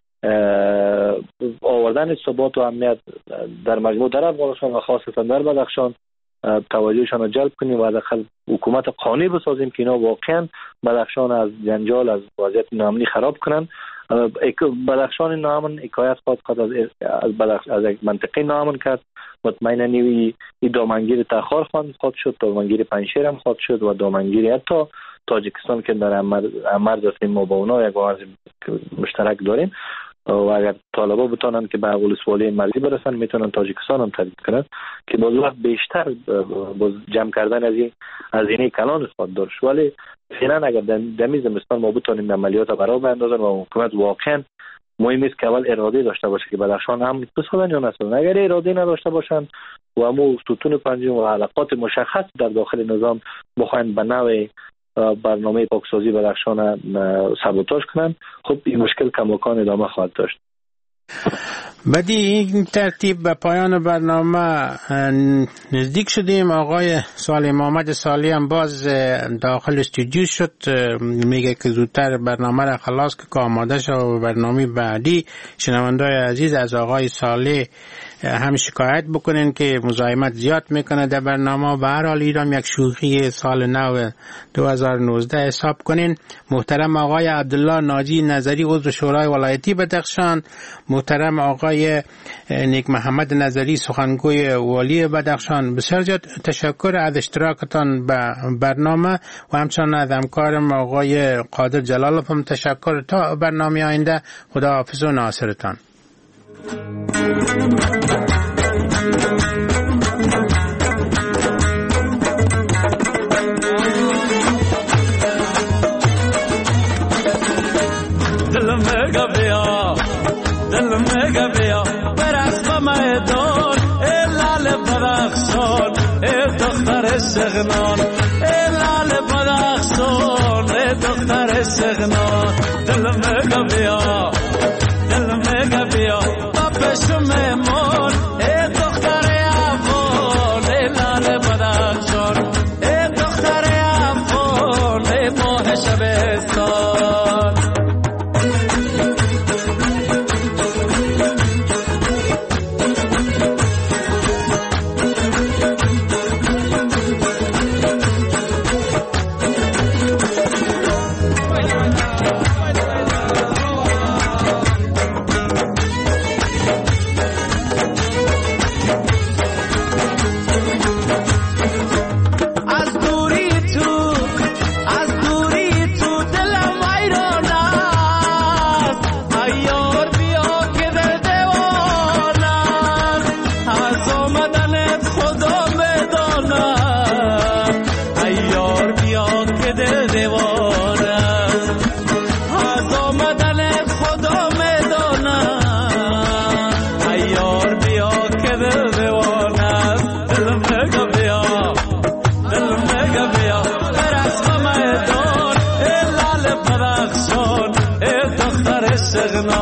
آوردن ثبات و امنیت در مجموع در افغانستان و خاصتا در بدخشان توجهشان رو جلب کنیم و حداقل حکومت قانونی بسازیم که اینا واقعا بدخشان از جنجال، از وضعیت ناامنی خراب کنن. بدخشان ناامن حکایت خواهد خواهد از از بدخش از یک منطقه ناامن کرد. مطمئنا نیوی این دامنگیر تخار خواهد شد، دامنگیر پنشیر هم خواهد شد و دامنگیر حتی تاجیکستان که در امر دستیم ما با اونا یک وضع مشترک داریم و اگر طالبا بتونن که به ولسوالی مرزی برسن میتونن تاجیکستان هم تهدید کنن که باز وقت بیشتر باز جمع کردن از این از این کلان خود داشت. ولی فعلا اگر دمی زمستان ما بتونیم عملیات برای بیندازن و حکومت واقعا مهم است که اول اراده داشته باشه که بدخشان هم بسازن یا نسازن. اگر اراده نداشته باشن و همون ستون پنجم و علاقات مشخص در داخل نظام بخواین به نوع برنامه پاکسازی بدخشان سابوتاژ کنن، خب این مشکل کماکان ادامه خواهد داشت. بدی این ترتیب به پایان برنامه نزدیک شدیم. آقای صالح محمد صالحی هم باز داخل استودیو شد، میگه که زودتر برنامه را خلاص که آماده شد و برنامه بعدی. شنوندای عزیز از آقای صالح هم شکایت بکنین که مزاحمت زیاد میکنه در برنامه. به هر حال ایران یک شوخی سال نو دو هزار و نوزده حساب کنین. محترم آقای عبدالله ناجی نظری عضو شورای ولایتی بدخشان، محترم آقای نیک محمد نظری سخنگوی والی بدخشان، بسیار زیاد تشکر از اشتراکتان به برنامه و همچنان از همکارم آقای قادر جلالوف هم تشکر. تا برنامه آینده خدا حافظ و ناصرتان. دل میں گیا دل میں گیا برس میدان ای لال بدخشان ای دختر شغنان ای لال بدخشان ای دختر شغنان دل میں گیا دل میں گیا بابش میمون ای دختر افغان ای لال بدخشان ای دختر افغان ای ماه شبستان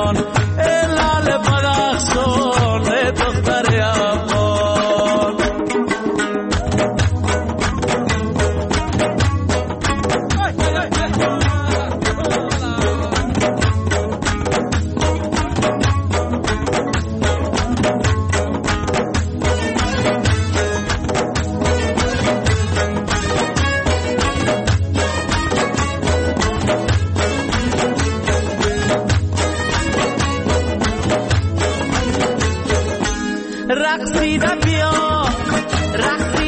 شغنان ای لال بدخشان ای دختر افغان رقصیده بیا رقصیده